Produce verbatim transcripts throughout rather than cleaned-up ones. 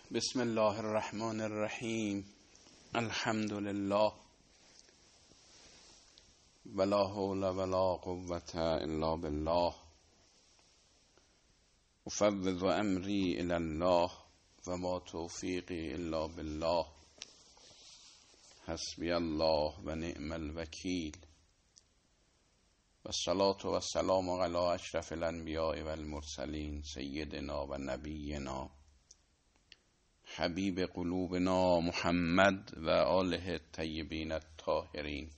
بسم الله الرحمن الرحیم. الحمد لله ولا حول ولا قوة الا بالله. افوض امری الی الله و ما توفیقی الا بالله. حسبی الله و نعم الوکیل. و الصلاة و السلام علی اشرف الانبیاء و المرسلین سیدنا و نبینا حبیب قلوبنا محمد و آله الطیبین الطاهرین،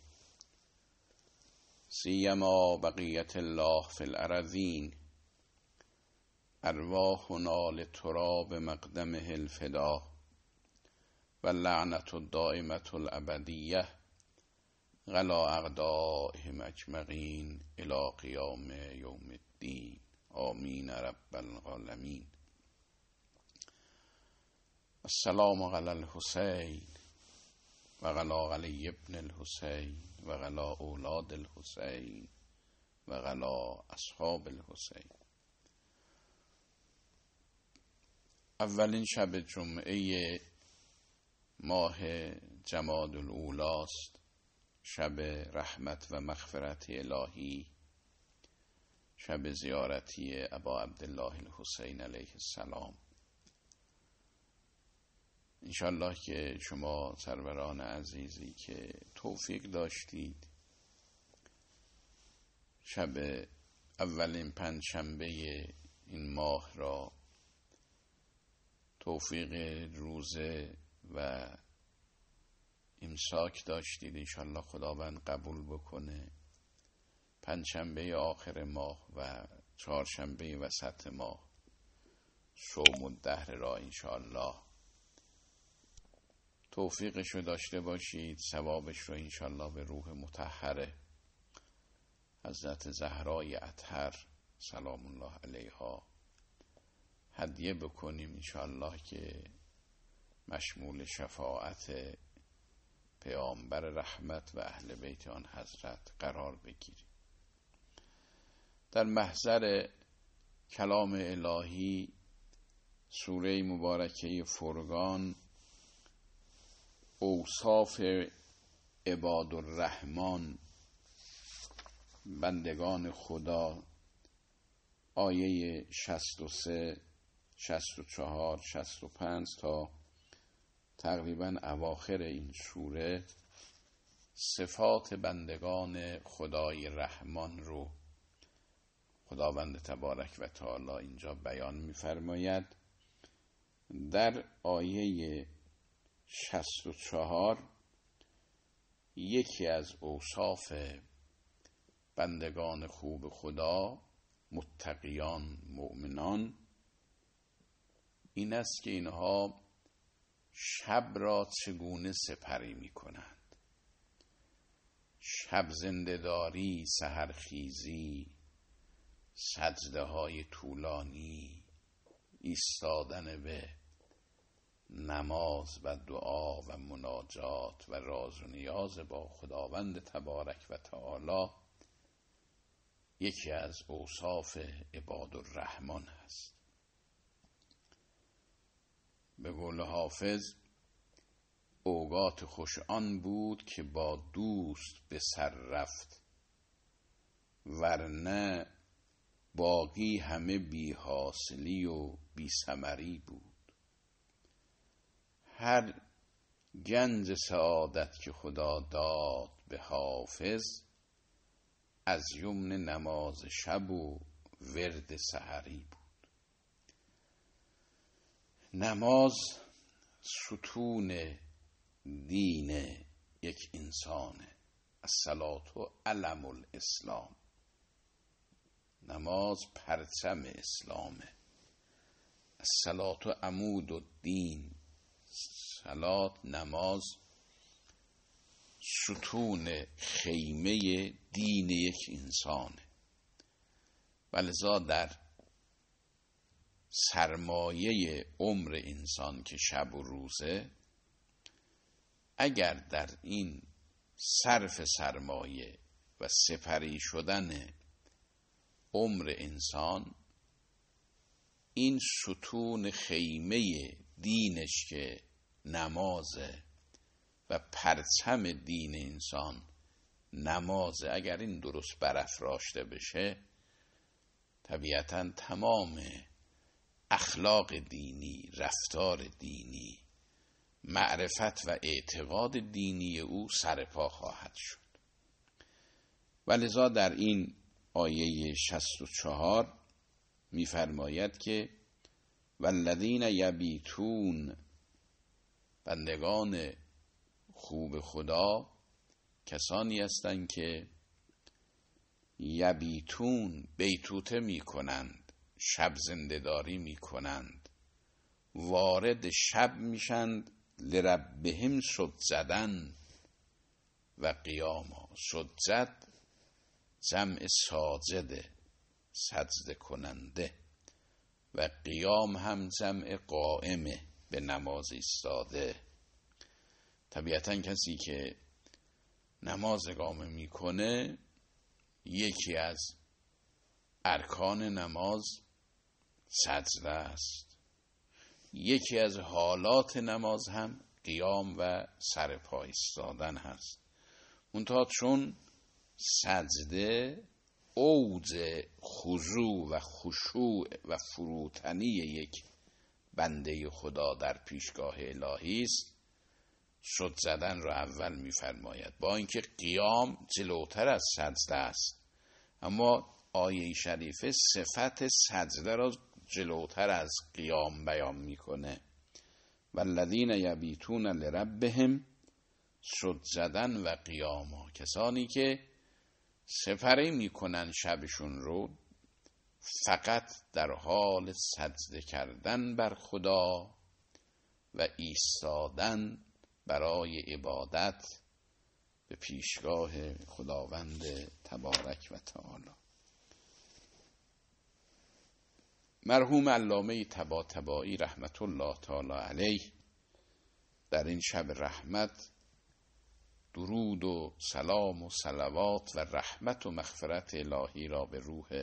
سیما بقیت الله فی الارضین. ارواحنا لتراب مقدمه الفدا و لعنت الدائمة الابدیه غلا اعدائهم اجمعین الی قیام یوم الدین. آمین رب العالمین. السلام علی الحسین و غلا علی ابن الحسین و غلا اولاد الحسین و غلا اصحاب الحسین. اولین شب جمعه ماه جمادی الاولی است، شب رحمت و مغفرت الهی، شب زیارتی ابا عبدالله الحسین علیه السلام. انشالله که شما سروران عزیزی که توفیق داشتید شب اولین پنجشنبه این ماه را توفیق روزه و امساک داشتید، انشالله خداوند قبول بکنه. پنجشنبه آخر ماه و چهارشنبه وسط ماه صوم الدهر را انشالله توفیقش رو داشته باشید. ثوابش رو انشالله به روح مطهره حضرت زهرای اطهر سلام الله علیها هدیه بکنیم انشالله که مشمول شفاعت پیامبر رحمت و اهل بیت آن حضرت قرار بگیریم. در محضر کلام الهی سوره مبارکه فرقان اوصاف عباد الرحمن بندگان خدا آیه شصت و سه، شصت و چهار، شصت و پنج تا تقریبا اواخر این سوره صفات بندگان خدای رحمان رو خداوند تبارک و تعالی اینجا بیان می‌فرماید. در آیه شصت و چهار یکی از اوصاف بندگان خوب خدا متقیان مؤمنان این است که اینها شب را چگونه سپری می کنند. شب زنده‌داری، سحرخیزی، سجده های طولانی، ایستادن به نماز و دعا و مناجات و راز و نیاز با خداوند تبارک و تعالی یکی از اوصاف عباد الرحمن است. به قول حافظ اوقات خوش آن بود که با دوست به سر رفت، ورنه باقی همه بی حاصلی و بی ثمری بود. هر گنج سعادت که خدا داد به حافظ از یمن نماز شب و ورد سحری بود. نماز ستون دین یک انسانه. الصلاة علم الاسلام. نماز پرچم اسلامه. الصلاة عمود الدین. صلات نماز ستون خیمه دین یک انسانه. ولذا در سرمایه عمر انسان که شب و روزه، اگر در این صرف سرمایه و سپری شدن عمر انسان این ستون خیمه دینش که نمازه و پرچم دین انسان نمازه، اگر این درست برافراشته بشه، طبیعتاً تمام اخلاق دینی، رفتار دینی، معرفت و اعتقاد دینی او سرپا خواهد شد. و لذا در این آیه شصت و چهار می‌فرماید که والذین یبیتون، بندگان خوب خدا کسانی هستند که یبیتون، بیتوته میکنند، شب زنده‌داری میکنند، وارد شب میشند، لربهم سجدن و قیاما. سجد جمع ساجده، سجده کننده، و قیام هم جمع قائمه، به نماز ایستاده. طبیعتاً کسی که نماز اقامه میکنه، یکی از ارکان نماز سجده است. یکی از حالات نماز هم قیام و سرپا ایستادن هست. منتها چون سجده اوج خضوع و خشوع و فروتنی یک بنده خدا در پیشگاه الهی است، شد زدن را اول می‌فرماید، با اینکه قیام جلوتر از سجده است، اما آیه شریفه صفت سجده را جلوتر از قیام بیان میکنه. والذین یبیتون لربهم سجدن و قیاما، کسانی که سپری میکنن شبشون رو فقط در حال سجده کردن بر خدا و ایستادن برای عبادت به پیشگاه خداوند تبارک و تعالی. مرحوم علامه طباطبایی رحمت الله تعالی علیه در این شب رحمت درود و سلام و صلوات و رحمت و مغفرت الهی را به روح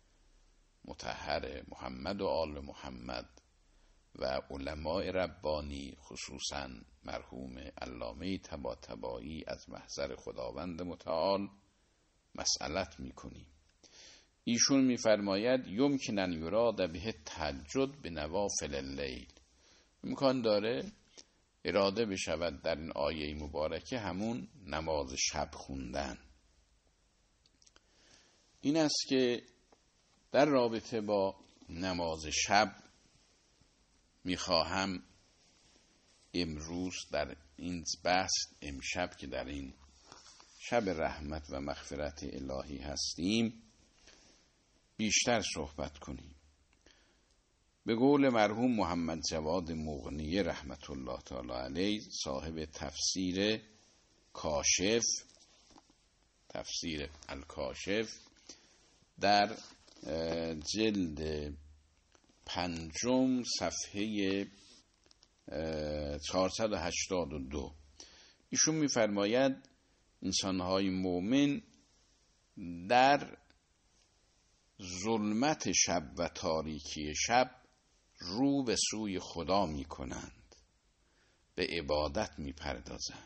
مطهر محمد و آل محمد و علماء ربانی، خصوصا مرحوم علامه طباطبایی، از محضر خداوند متعال مسئلت میکنیم. ایشون میفرماید یمکن ان یراد به تهجد به نوافل اللیل، امکان داره اراده بشود در این آیه مبارکه همون نماز شب خوندن. این است که در رابطه با نماز شب میخواهم امروز در این بحث، امشب که در این شب رحمت و مغفرت الهی هستیم، بیشتر صحبت کنیم. به قول مرحوم محمد جواد مغنی رحمت الله تعالی علیه، صاحب تفسیر کاشف، تفسیر الکاشف، در جلد پنجم صفحه چهارصد و هشتاد و دو ایشون میفرماید انسانهای مومن در ظلمت شب و تاریکی شب رو به سوی خدا می کنند، به عبادت می پردازند،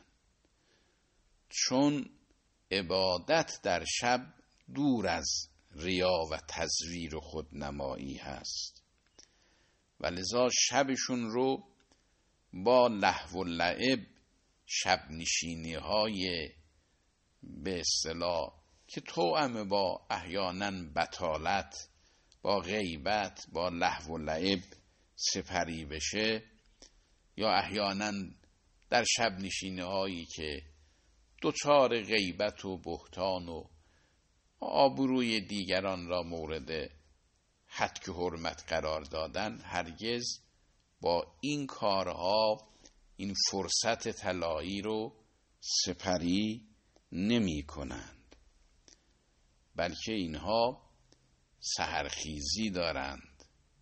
چون عبادت در شب دور از ریا و تزویر و خودنمایی هست و لذا شبشون رو با لهو و لعب، شب نشینی های به اصطلاح که توأم با احیانا بطالت، با غیبت، با لهو و لعب سپری بشه، یا احیانا در شب نشینی هایی که دوچار غیبت و بهتان و آبروی دیگران را مورد حتک حرمت قرار دادن، هرگز با این کارها این فرصت طلایی رو سپری نمی کنند، بلکه اینها سحرخیزی دارند.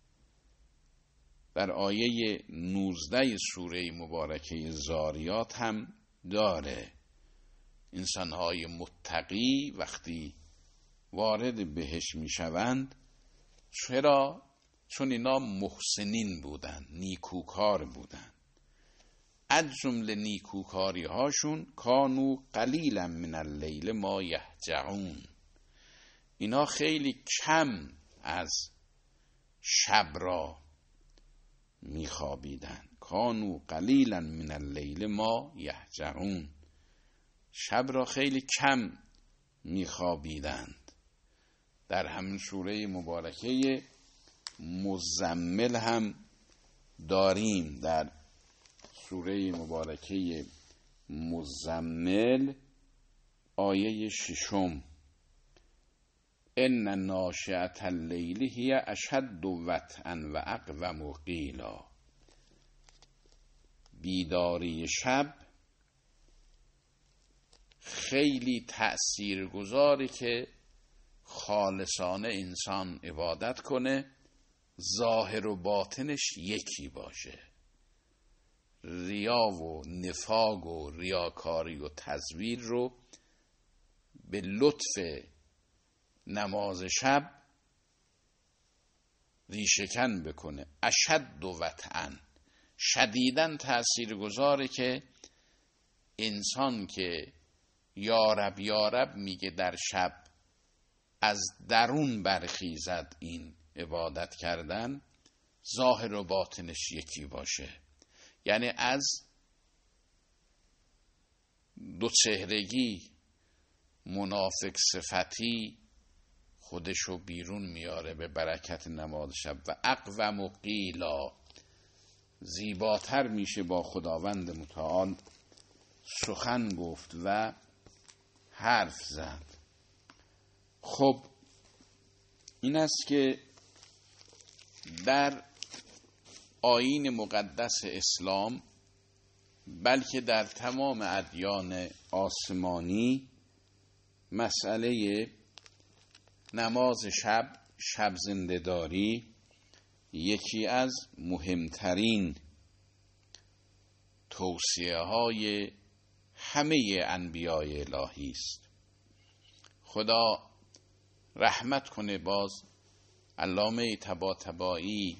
در آیه نوزده سوره مبارکه زاریات هم داره انسانهای متقی وقتی وارد بهشت می شوند چرا چون اینا محسنین بودن، نیکوکار بودن. از جمله نیکوکاری هاشون کانو قلیلا من اللیل ما یهجعون، اینا خیلی کم از شب را میخوابیدن. کانو قلیلا من اللیل ما یهجعون، شب را خیلی کم میخوابیدند. در همین سوره مبارکه مزمل هم داریم. در سوره مبارکه مزمل آیه ششم، ان ناشئة اللیل هی اشد وطئا و اقوم قیلا، بیداری شب خیلی تأثیرگذاره که خالصانه انسان عبادت کنه، ظاهر و باطنش یکی باشه، ریا و نفاق و ریاکاری و تزویر رو به لطف نماز شب ریشه‌کن بکنه. اشد و وطئا، شدیداً تأثیرگذاره که انسان که یارب یارب میگه در شب از درون برخیزد این عبادت کردن، ظاهر و باطنش یکی باشه. یعنی از دو چهرگی، منافق صفتی خودشو بیرون میاره به برکت نماز شب. و اقوم و قیلا، زیباتر میشه با خداوند متعال سخن گفت و حرف زد. خب این است که در آیین مقدس اسلام، بلکه در تمام ادیان آسمانی، مسئله نماز شب، شب زنده‌داری، یکی از مهمترین توصیه های همه انبیای الهی است. خدا رحمت کنه. باز علامه طباطبایی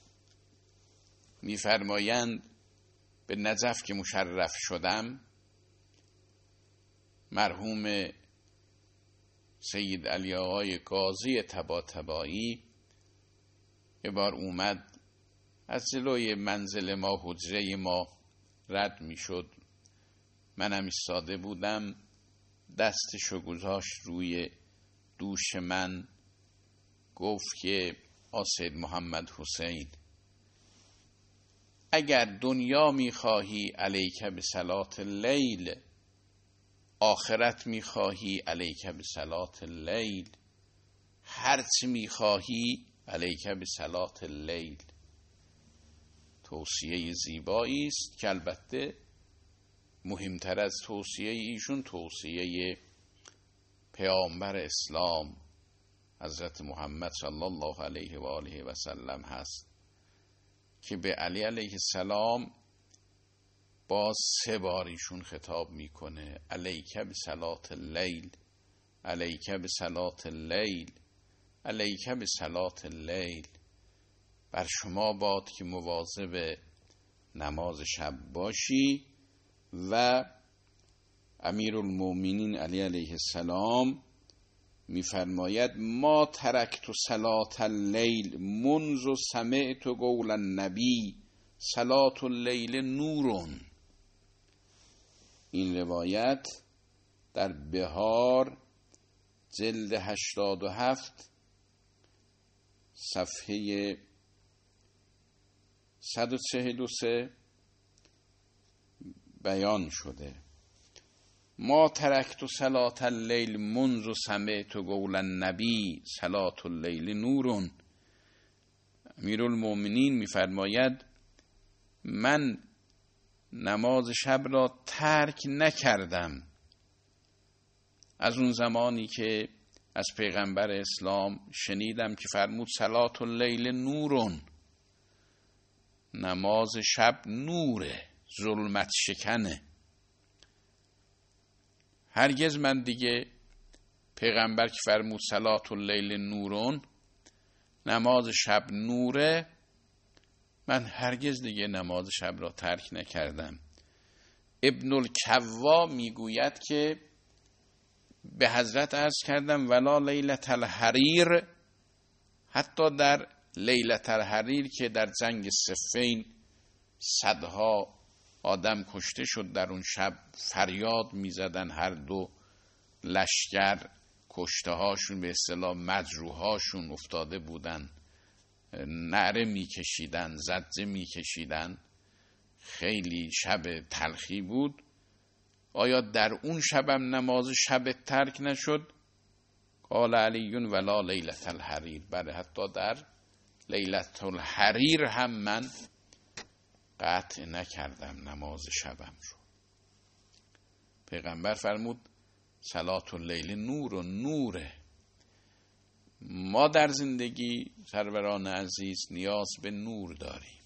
می‌فرمایند به نجف که مشرف شدم، مرحوم سید علی آقای قاضی طباطبایی یه بار اومد از جلوی منزل ما، حجره ما رد میشد، منم ایستاده بودم، دستشو گذاشت روی دوش من، گفت که آسید محمد حسین، اگر دنیا میخواهی علیک به صلات اللیل، آخرت میخواهی علیک به صلات اللیل، هرچی میخواهی علیک به صلات اللیل. توصیه زیبایی است که البته مهمتر از توصیه ایشون توصیه پیامبر اسلام حضرت محمد صلی الله علیه و آله و سلم هست که به علی علیه السلام باز سه بار ایشون خطاب میکنه، علیک به صلات اللیل، علیک به صلات اللیل، علیک به صلات اللیل. بر شما باد که مواظب نماز شب باشی. و امیرالمومنین علی علیه السلام میفرماید ما ترکت صلات اللیل منذ سمعت قول النبی صلات اللیل نورون. این روایت در بهار جلد هشتاد و هفت صفحه صد و چهل و سه بیان شده. ما ترکت صلات اللیل منذ سمعت قول النبی صلات اللیل نورون. امیرالمومنین میفرماید من نماز شب را ترک نکردم از اون زمانی که از پیغمبر اسلام شنیدم که فرمود صلات اللیل نورون، نماز شب نوره، ظلمت شکنه. هرگز من دیگه پیغمبر که فرمود صلات اللیل نورون نماز شب نوره، من هرگز دیگه نماز شب را ترک نکردم. ابن الکوا میگوید که به حضرت عرض کردم ولا لیلة الحریر، حتی در لیلة الحریر که در جنگ صفین صدها آدم کشته شد، در اون شب فریاد میزدن هر دو لشکر، کشته هاشون به اصطلاح مجروح هاشون افتاده بودن، نعره میکشیدن، زجه میکشیدن، خیلی شب تلخی بود. آیا در اون شبم نماز شب ترک نشد؟ قال علی ولا لیلة الحریر، بله حتی در لیلة الحریر هم من قطع نکردم نماز شبم رو. پیغمبر فرمود صلاة اللیل نور و نوره. ما در زندگی سروران عزیز نیاز به نور داریم.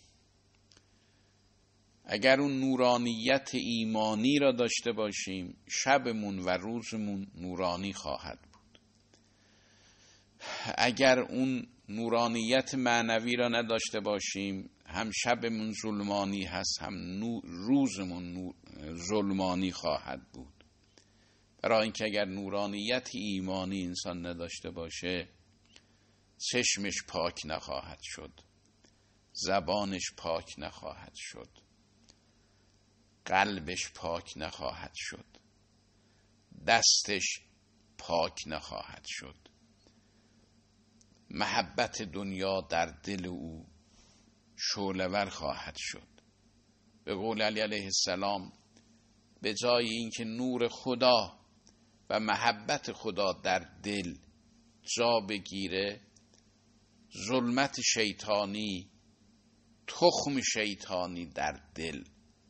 اگر اون نورانیت ایمانی را داشته باشیم، شبمون و روزمون نورانی خواهد بود. اگر اون نورانیت معنوی را نداشته باشیم، هم شبمون ظلمانی هست، هم روزمون ظلمانی خواهد بود. برای اینکه اگر نورانیت ایمانی انسان نداشته باشه، چشمش پاک نخواهد شد، زبانش پاک نخواهد شد، قلبش پاک نخواهد شد، دستش پاک نخواهد شد. محبت دنیا در دل او شعله‌ور خواهد شد. به قول علی علیه السلام، به جای اینکه نور خدا و محبت خدا در دل جا بگیره، ظلمت شیطانی، تخم شیطانی در دل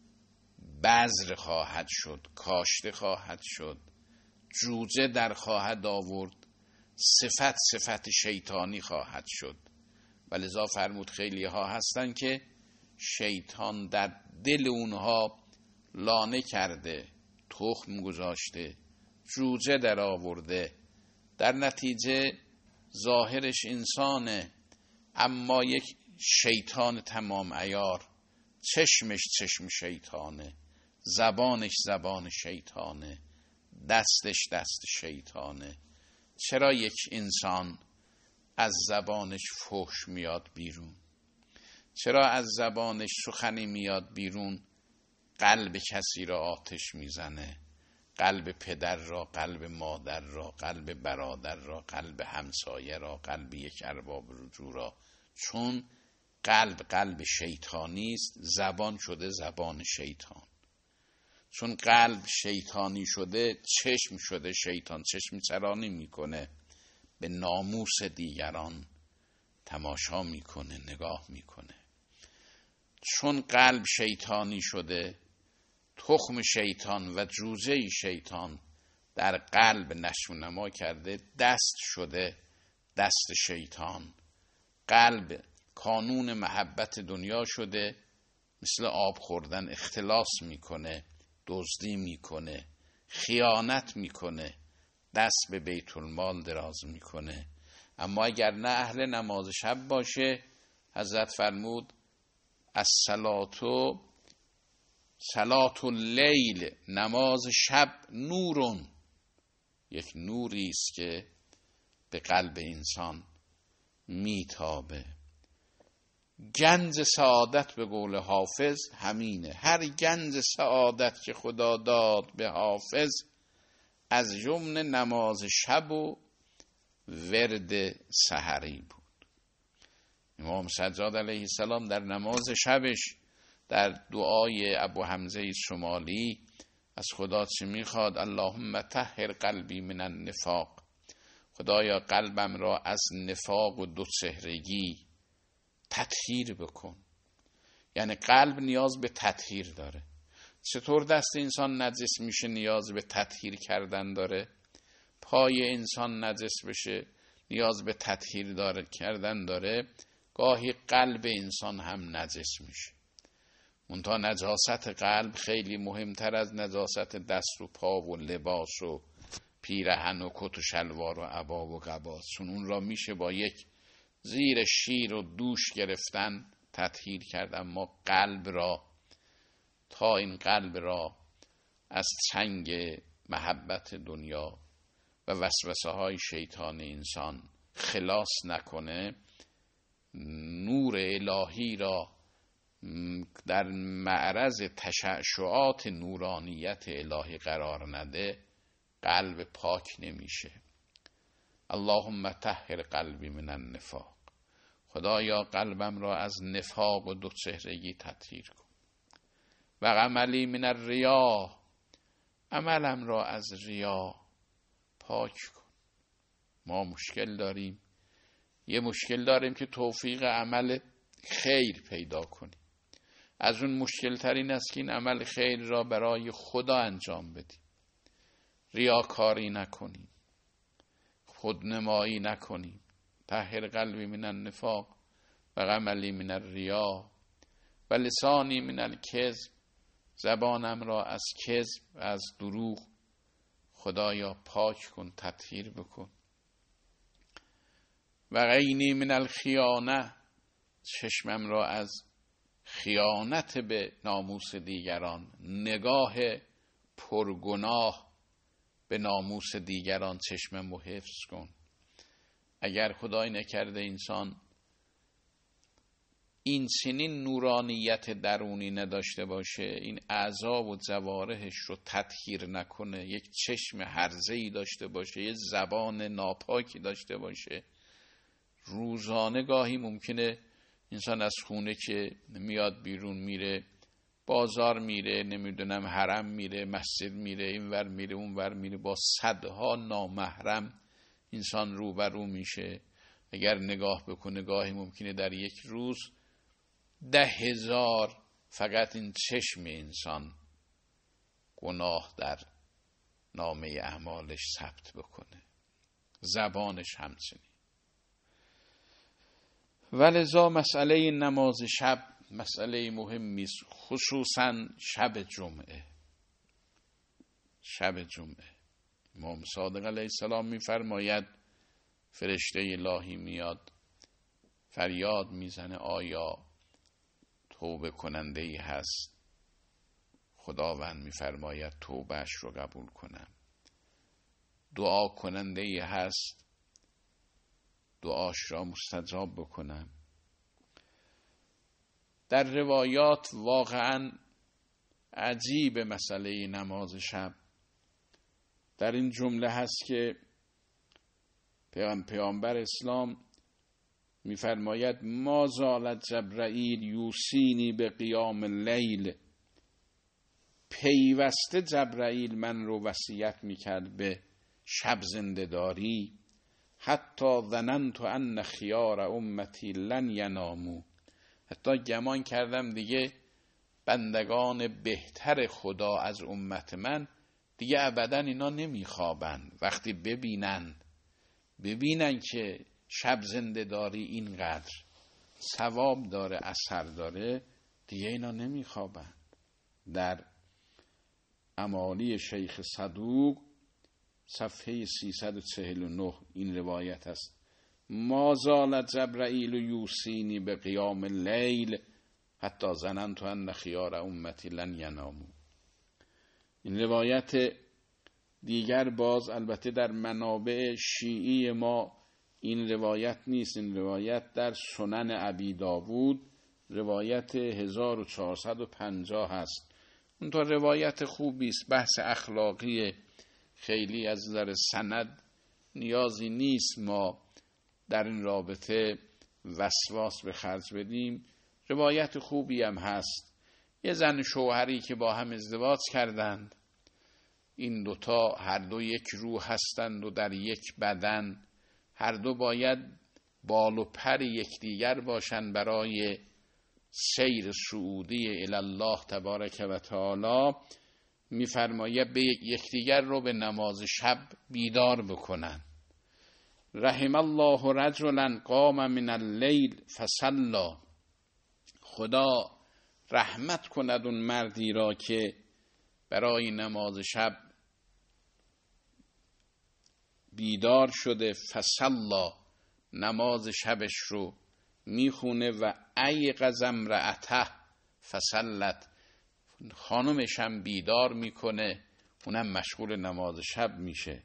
بذر خواهد شد، کاشته خواهد شد، جوجه در خواهد آورد، صفت صفت شیطانی خواهد شد. ولذا فرمود خیلی ها هستن که شیطان در دل اونها لانه کرده، تخم گذاشته، جوجه در آورده، در نتیجه ظاهرش انسانه اما یک شیطان تمام عیار، چشمش چشم شیطانه، زبانش زبان شیطانه، دستش دست شیطانه. چرا یک انسان از زبانش فحش میاد بیرون؟ چرا از زبانش سخنی میاد بیرون قلب کسی را آتش میزنه؟ قلب پدر را، قلب مادر را، قلب برادر را، قلب همسایه را، قلب یک ارباب رجوع را. چون قلب قلب شیطانی است، زبان شده زبان شیطان. چون قلب شیطانی شده، چشم شده شیطان، چشم چرانی میکنه، به ناموس دیگران تماشا میکنه، نگاه میکنه. چون قلب شیطانی شده، تخم شیطان و جوجه شیطان در قلب نشو نما کرده، دست شده دست شیطان. قلب کانون محبت دنیا شده، مثل آب خوردن اختلاس میکنه، دزدی میکنه، خیانت میکنه، دست به بیت المال دراز میکنه. اما اگر نه اهل نماز شب باشه، حضرت فرمود الصلاة صلاة اللیل، نماز شب نورون، یک نوری است که به قلب انسان میتابه. گنج سعادت به قول حافظ همینه. هر گنج سعادت که خدا داد به حافظ، از جمله نماز شب و ورد سحری بود. امام سجاد علیه السلام در نماز شبش در دعای ابو حمزه شمالی از خدا چه میخواد؟ اللهم طهر قلبی من النفاق، خدایا قلبم را از نفاق و دو چهرگی تطهیر بکن. یعنی قلب نیاز به تطهیر داره. چطور دست انسان نجس میشه؟ نیاز به تطهیر کردن داره. پای انسان نجس بشه نیاز به تطهیر داره کردن داره. گاهی قلب انسان هم نجس میشه. منتها نجاست قلب خیلی مهمتر از نجاست دست و پا و لباس و پیرهن و کت و شلوار و عبا و قباس، چون اون را میشه با یک زیر شیر و دوش گرفتن تطهیر کرد، اما قلب را، تا این قلب را از چنگ محبت دنیا و وسوسه های شیطان انسان خلاص نکنه، نور الهی را در معرض تشعشعات نورانیت الهی قرار نده، قلب پاک نمیشه. اللهم طهر قلبی من النفاق، خدایا قلبم را از نفاق و دو چهرگی تطهیر کن. و عملی من الریا، عملم را از ریا پاک کن. ما مشکل داریم، یه مشکل داریم که توفیق عمل خیر پیدا کنیم. از اون مشکل ترین است که این عمل خیر را برای خدا انجام بدیم، ریاکاری نکنیم، خودنمایی نکنیم. طهر قلبی من النفاق و عملی من الریا و لسانی من الکذب، زبانم را از کذب، از دروغ خدایا پاک کن، تطهیر بکن. و عینی من الخیانه، چشمم را از خیانت به ناموس دیگران، نگاه پرگناه به ناموس دیگران چشمم رو حفظ کن. اگر خدای نکرده انسان این چنین نورانیت درونی نداشته باشه، این اعضا و جوارحش رو تطهیر نکنه، یک چشم هرزه‌ای داشته باشه، یک زبان ناپاکی داشته باشه، روزانه گاهی ممکنه انسان از خونه که میاد بیرون میره، بازار میره، نمیدونم حرم میره، مسجد میره، اینور میره اونور میره، با صدها نامحرم انسان روبرو میشه. اگر نگاه بکنه گاهی ممکنه در یک روز ده هزار فقط این چشم انسان گناه در نامه اعمالش ثبت بکنه، زبانش همچنین. ولذا مسئله نماز شب مسئله مهمی است، خصوصا شب جمعه. شب جمعه امام صادق علیه السلام میفرماید فرشته الهی میاد فریاد میزنه آیا توبه کننده ای هست؟ خداوند میفرماید توبهش رو قبول کنم. دعا کننده ای هست؟ دعاش را مستجاب بکنم. در روایات واقعا عجیب مسئله نماز شب. در این جمله هست که پیامبر اسلام میفرماید ما زالت جبرائیل یوسینی به قیام اللیل، پیوسته جبرائیل من رو وصیت میکرد به شب زنده‌داری، حتی ظننت ان خیار امتی لن ینامو، حتی گمان کردم دیگه بندگان بهتر خدا از امت من دیگه ابدا اینا نمیخوابن. وقتی ببینن ببینن که شب زنده‌داری اینقدر ثواب داره، اثر داره، دیگه اینا نمیخوابن. در امالی شیخ صدوق صفحه سیصد و چهل و نه این روایت است: ما زالت جبرائیل یوسینی به قیام اللیل حتی ظننت ان خیار امتی لن ینامو. این روایت دیگر باز البته در منابع شیعی ما این روایت نیست، این روایت در سنن ابی داوود روایت هزار و چهارصد و پنجاه هست. اون تا روایت خوبی است، بحث اخلاقی، خیلی از نظر سند نیازی نیست ما در این رابطه وسواس به خرج بدیم. روایت خوبی هم هست. یه زن شوهری که با هم ازدواج کردند، این دوتا هر دو یک روح هستند و در یک بدن، هر دو باید بال و پر یکدیگر باشند برای سیر صعودی الی الله تبارک و تعالی. میفرماید به یکدیگر رو به نماز شب بیدار بکنن. رحم الله رجلا قام من اللیل فصلی، خدا رحمت کند اون مردی را که برای نماز شب بیدار شده، فصلی نماز شبش رو میخونه و ای قزم رعته فسلت، خانمش هم بیدار میکنه، اونم مشغول نماز شب میشه.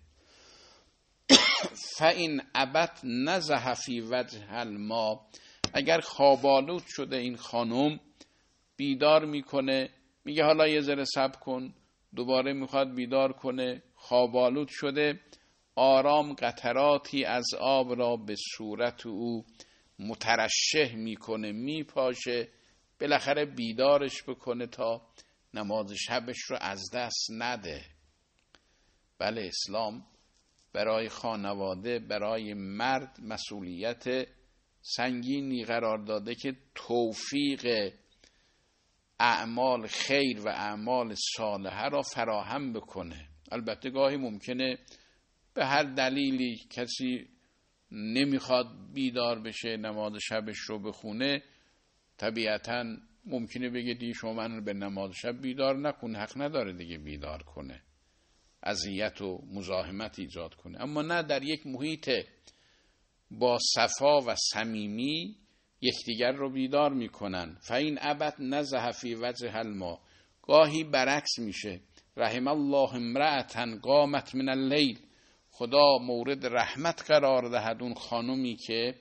فاین ابت نزح فی وجه الماء، اگر خوابالود شده این خانم بیدار میکنه، میگه حالا یه ذره صبر کن، دوباره میخواد بیدار کنه، خوابالود شده، آرام قطراتی از آب را به صورت او مترشح میکنه، میپاشه، بالاخره بیدارش بکنه تا نماز شبش رو از دست نده. بله، اسلام برای خانواده، برای مرد مسئولیت سنگینی قرار داده که توفیق اعمال خیر و اعمال صالحه را فراهم بکنه. البته گاهی ممکنه به هر دلیلی کسی نمیخواد بیدار بشه نماز شبش رو بخونه، طبیعتاً ممکنه بگه دی شما من رو به نماز شب بیدار نکن، حق نداره دیگه بیدار کنه، اذیت و مزاحمت ایجاد کنه. اما نه، در یک محیط با صفا و صمیمی یکدیگر رو بیدار میکنن. فاین ابت نزح فی وجه الماء، گاهی برعکس میشه، رحم الله امرأة قامت من اللیل، خدا مورد رحمت قرار دهد اون خانمی که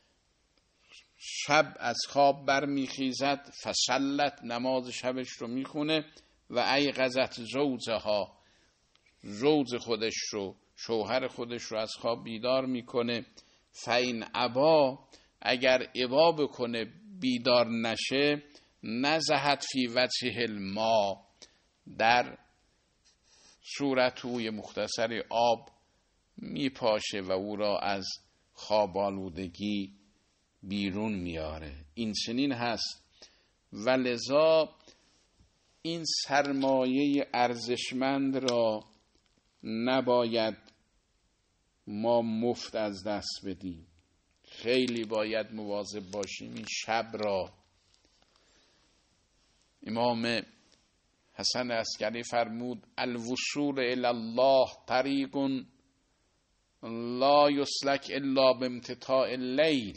شب از خواب برمیخیزد، فصلت، نماز شبش رو میخونه، و ایقظت زوجها، زوج خودش رو، شوهر خودش رو از خواب بیدار میکنه. فاین ابا، اگر ابا بکنه بیدار نشه، نزهت فی وجه الماء، در صورت اوی مختصری آب میپاشه و او را از خواب آلودگی بیرون میاره. این چنین هست و لذا این سرمایه ارزشمند را نباید ما مفت از دست بدیم، خیلی باید مواظب باشیم. این شب را امام حسن عسکری فرمود الوصول الی الله طریق لا یسلک الا بامتطاع اللیل،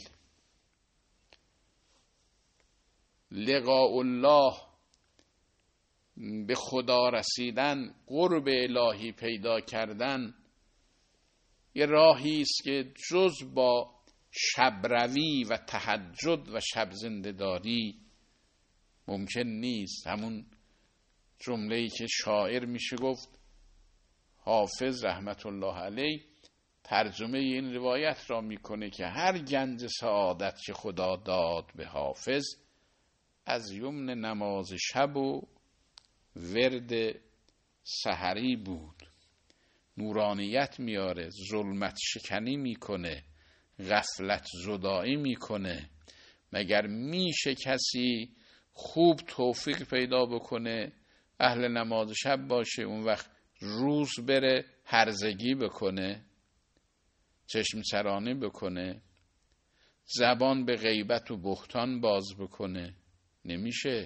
لقاء الله، به خدا رسیدن، قرب الهی پیدا کردن، یه راهی است که جز با شبروی و تهجد و شب زنده‌داری ممکن نیست. همون جمله‌ای که شاعر میشه گفت، حافظ رحمت الله علیه ترجمه این روایت را میکنه که هر گنج سعادت که خدا داد به حافظ از یمن نماز شب و ورد سحری بود. نورانیت میاره، ظلمت شکنی میکنه، غفلت زدایی میکنه. مگر میشه کسی خوب توفیق پیدا بکنه اهل نماز شب باشه، اون وقت روز بره هرزگی بکنه، چشم چرانه بکنه، زبان به غیبت و بهتان باز بکنه؟ نمیشه.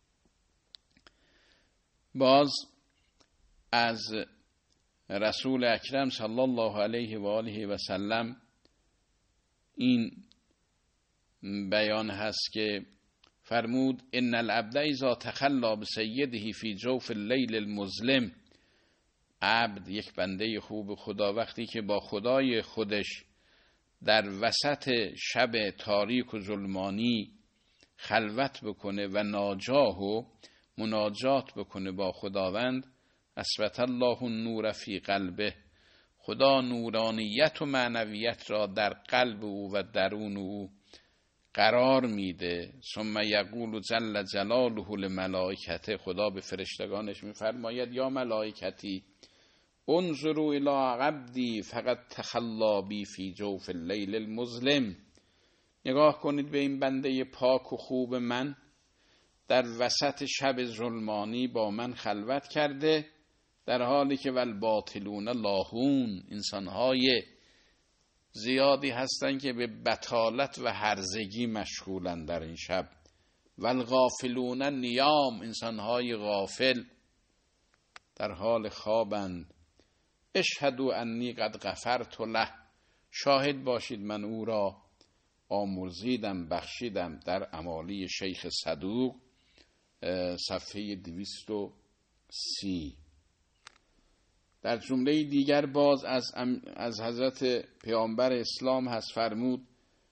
باز از رسول اکرم صلی الله علیه و آله و سلم این بیان هست که فرمود ان العبد اذا تخلی بسیده فی جوف اللیل المظلم، عبد، یک بنده خوب خدا، وقتی که با خدای خودش در وسط شب تاریک و ظلمانی خلوت بکنه و ناجاه و مناجات بکنه با خداوند، اثبت الله النور فی قلبه، خدا نورانیت و معنویت را در قلب او و درون او قرار میده. ثم یقول جل جلاله لملائکته، خدا به فرشتگانش میفرماید یا ملائکتی انظروا الی عبدی فقد تخلی بی فی جوف اللیل المظلم، نگاه کنید به این بنده پاک و خوب من، در وسط شب ظلمانی با من خلوت کرده، در حالی که والباطلون لاهون، انسانهای زیادی هستن که به بطالت و هرزگی مشغولن در این شب، والغافلون نیام، انسانهای غافل در حال خوابند. اشهدوا انی قد غفرت له، شاهد باشید من او را آمرزیدم بخشیدم. در امالی شیخ صدوق صفحه دویست و سی. در جمله دیگر باز از, از حضرت پیامبر اسلام هست، فرمود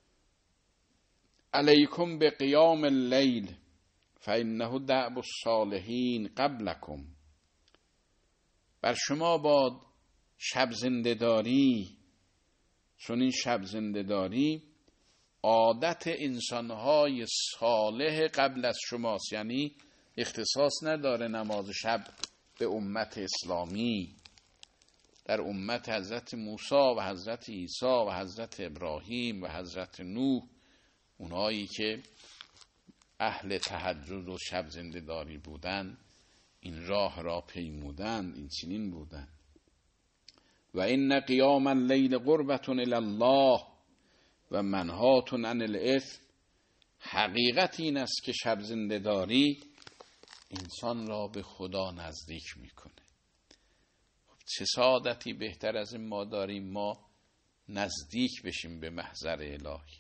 علیکم به قیام اللیل فانه دأب الصالحین قبلکم. بر شما باد شب زنده‌داری، چون این شب زنده‌داری عادت انسانهای صالح قبل از شماست. یعنی اختصاص نداره نماز شب به امت اسلامی. در امت حضرت موسی و حضرت عیسی و حضرت ابراهیم و حضرت نوح، اونایی که اهل تهجد و شب زنده‌داری بودن، این راه را پیمودن، این چنین بودن. و این قیام اللیل قربة الی الله و منهاة عن الاثم. حقیقت این است که شب زنده‌داری انسان را به خدا نزدیک میکنه. خب چه سعادتی بهتر از این ما داریم، ما نزدیک بشیم به محضر الهی،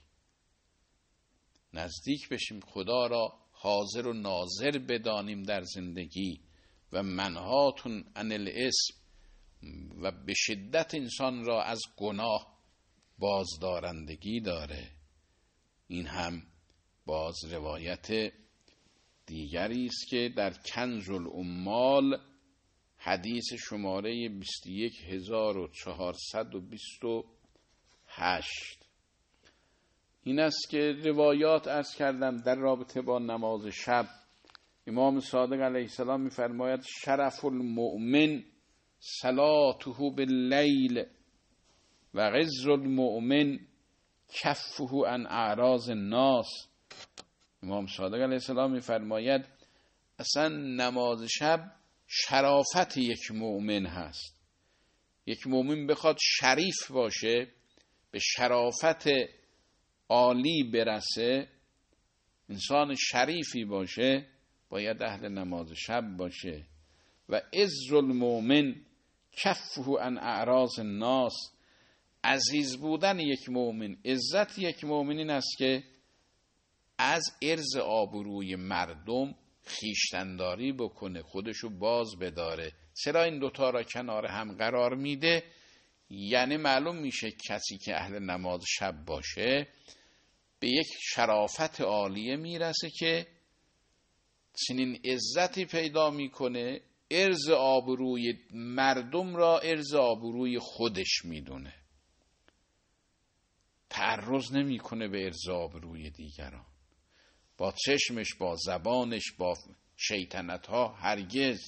نزدیک بشیم، خدا را حاضر و ناظر بدانیم در زندگی. و منهاة عن الاثم، و به شدت انسان را از گناه بازدارندگی داره. این هم باز روایت دیگری است که در کنز العمال حدیث شماره بیست و یک هزار و چهارصد و بیست و هشت این است که روایات عرض کردم در رابطه با نماز شب. امام صادق علیه السلام می‌فرماید شرف المؤمن صلاته باللیل و عز المؤمن کفه عن اعراض الناس. امام صادق علیه السلام می‌فرماید اصلا نماز شب شرافت یک مؤمن هست. یک مؤمن بخواد شریف باشه، به شرافت عالی برسه، انسان شریفی باشه، باید اهل نماز شب باشه. و عز المؤمن کفه عن اعراض الناس. عزیز بودن یک مؤمن، عزت یک مؤمن این است که از عرض آبروی مردم خویشتن‌داری بکنه، خودشو باز بداره. چرا این دوتا را کنار هم قرار میده؟ یعنی معلوم میشه کسی که اهل نماز شب باشه به یک شرافت عالیه میرسه که چنین عزتی پیدا میکنه، عرض آبروی مردم را عرض آبروی خودش میدونه، تعرض نمیکنه به عرض آبروی دیگران، با چشمش، با زبانش، با شیطنت ها. هرگز.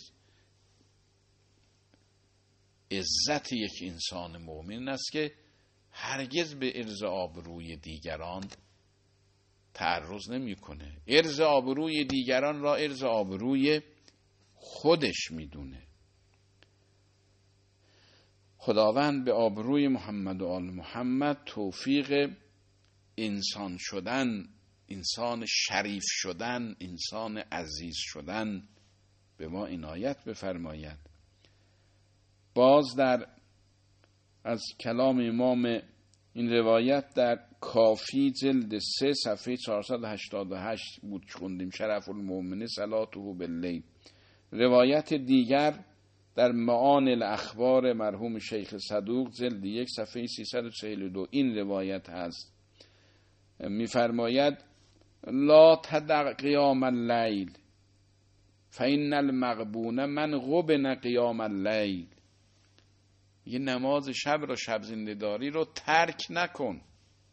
عزت یک انسان مؤمن است که هرگز به عرض آبروی دیگران تعرض نمیکنه، عرض آبروی دیگران را عرض آبروی خودش میدونه. خداوند به آبروی محمد و آل محمد توفیق انسان شدن، انسان شریف شدن، انسان عزیز شدن به ما عنایت بفرماید. باز در از کلام امام این روایت در کافی جلد سه صفحه چهارصد و هشتاد و هشت بود خوندیم، شرف المؤمن صلاته باللیل. روایت دیگر در معان الاخبار مرحوم شیخ صدوق جلد یک صفحه سیصد و چهل و دو این روایت هست، می‌فرماید لا تدع قیام اللیل فإن المغبون من غبن قیام اللیل. یه نماز شب را، شب زنده‌داری رو ترک نکن.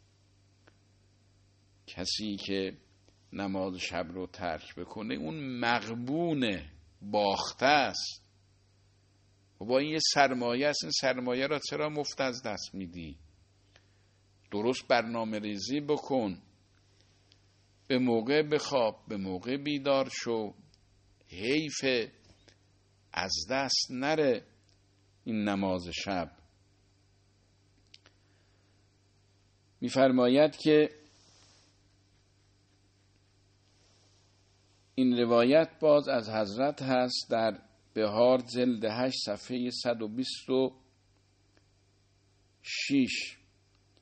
کسی که نماز شب رو ترک بکنه اون مغبونه، باخته است. و با این یه سرمایه است، این سرمایه را چرا مفت از دست میدی؟ درست برنامه ریزی بکن، به موقع بخواب، به موقع بیدار شو. حیف از دست نره این نماز شب. می‌فرماید که این روایت باز از حضرت هست در بهار جلد هشت صفحه صد و بیست و شش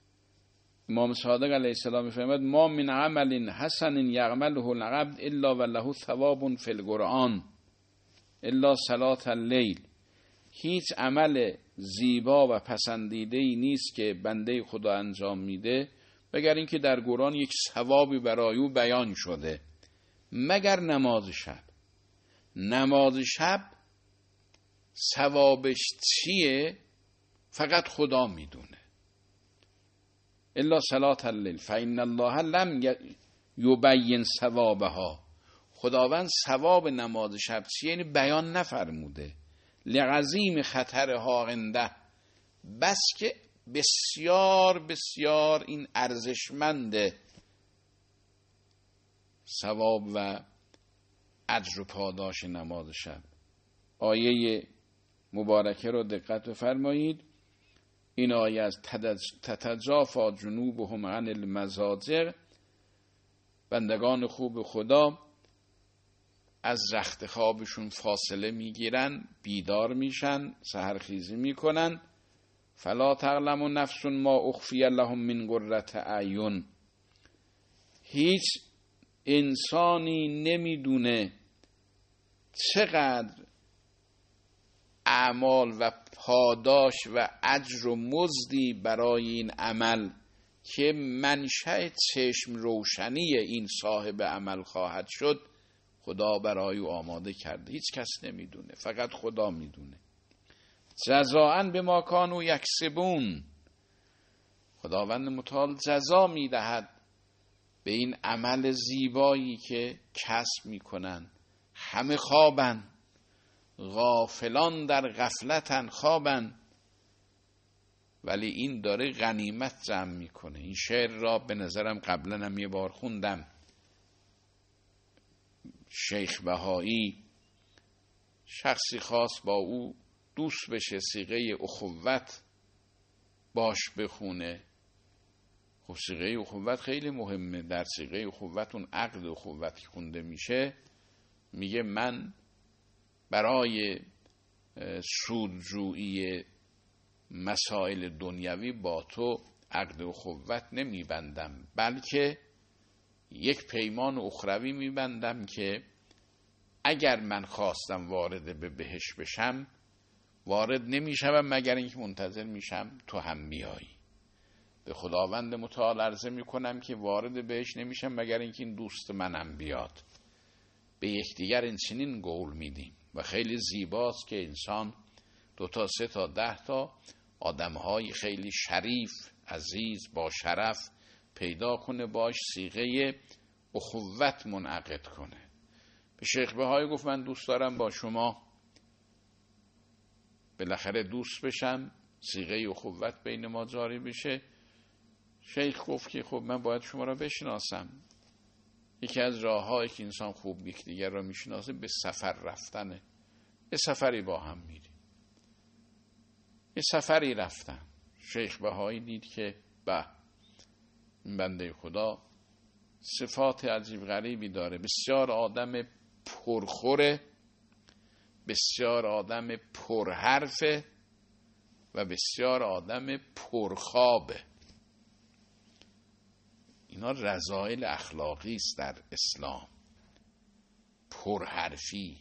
امام صادق علیه السلام می‌فرماید ما من عمل حسن یعمله العبد الا وله ثواب فی القرآن الا صلاة اللیل. هیچ عمل زیبا و پسندیده‌ای نیست که بنده خدا انجام میده مگر اینکه در قرآن یک ثوابی برای او بیان شده، مگر نماز شب. نماز شب ثوابش چیه فقط خدا میدونه. الا صلاة اللیل فإن الله لم یبین ثوابها. خداوند ثواب نماز شب چیه یعنی بیان نفرموده. لعظیم خطرها عنده، بس که بسیار بسیار این ارزشمنده ثواب و اجر و پاداش نماز شب. آیه مبارکه رو دقت بفرمایید. این آیه از تتجافا جنوبهم عن المضاجع، بندگان خوب خدا از رخت خوابشون فاصله میگیرن، بیدار میشن، سحرخیزی میکنن. فلا تعلم نفس ما اخفی لهم من قرة اعین. هیچ انسانی نمیدونه چقدر اعمال و پاداش و اجر و مزدی برای این عمل که منشأ چشم روشنی این صاحب عمل خواهد شد خدا برای او آماده کرده. هیچ کس نمیدونه، فقط خدا میدونه. جزاء بما کانوا یکسبون. خداوند متعال جزا میدهد به این عمل زیبایی که کسب میکنن. همه خوابن، غافلان در غفلتن، خوابن، ولی این داره غنیمت جمع میکنه. این شعر را به نظرم قبلا هم یه بار خوندم. شیخ بهایی شخصی خواست با او دوست بشه، صیغه اخوت باش بخونه. خب صیغه اخوت خیلی مهمه. در صیغه اخوت اون عقد اخوت که خونده میشه میگه من برای سودجویی مسائل دنیوی با تو عقد اخوت نمیبندم، بلکه یک پیمان اخروی میبندم که اگر من خواستم وارد به بهشت بشم وارد نمیشم مگر اینکه منتظر میشم تو هم بیایی. به خداوند متعال عرضه میکنم که وارد بهشت نمیشم مگر اینکه این دوست منم بیاد. به یکدیگر این چنین قول میدیم و خیلی زیباست که انسان دو تا سه تا ده تا آدمهای خیلی شریف، عزیز، با شرف پیدا کنه، باش صیغه اخوت منعقد کنه. به شیخ بهایی گفت من دوست دارم با شما بالاخره دوست بشم، صیغه اخوت بین ما جاری بشه. شیخ گفت که خب من باید شما را بشناسم. یکی از راه‌هایی که انسان خوب یکدیگر را میشناسه به سفر رفتنه. یه سفری با هم میریم. یه سفری رفتن. شیخ بهایی دید که به این بنده خدا صفات عجیب غریبی داره. بسیار آدم پرخوره، بسیار آدم پرحرفه و بسیار آدم پرخوابه. اینا رذایل اخلاقی است در اسلام. پرحرفی.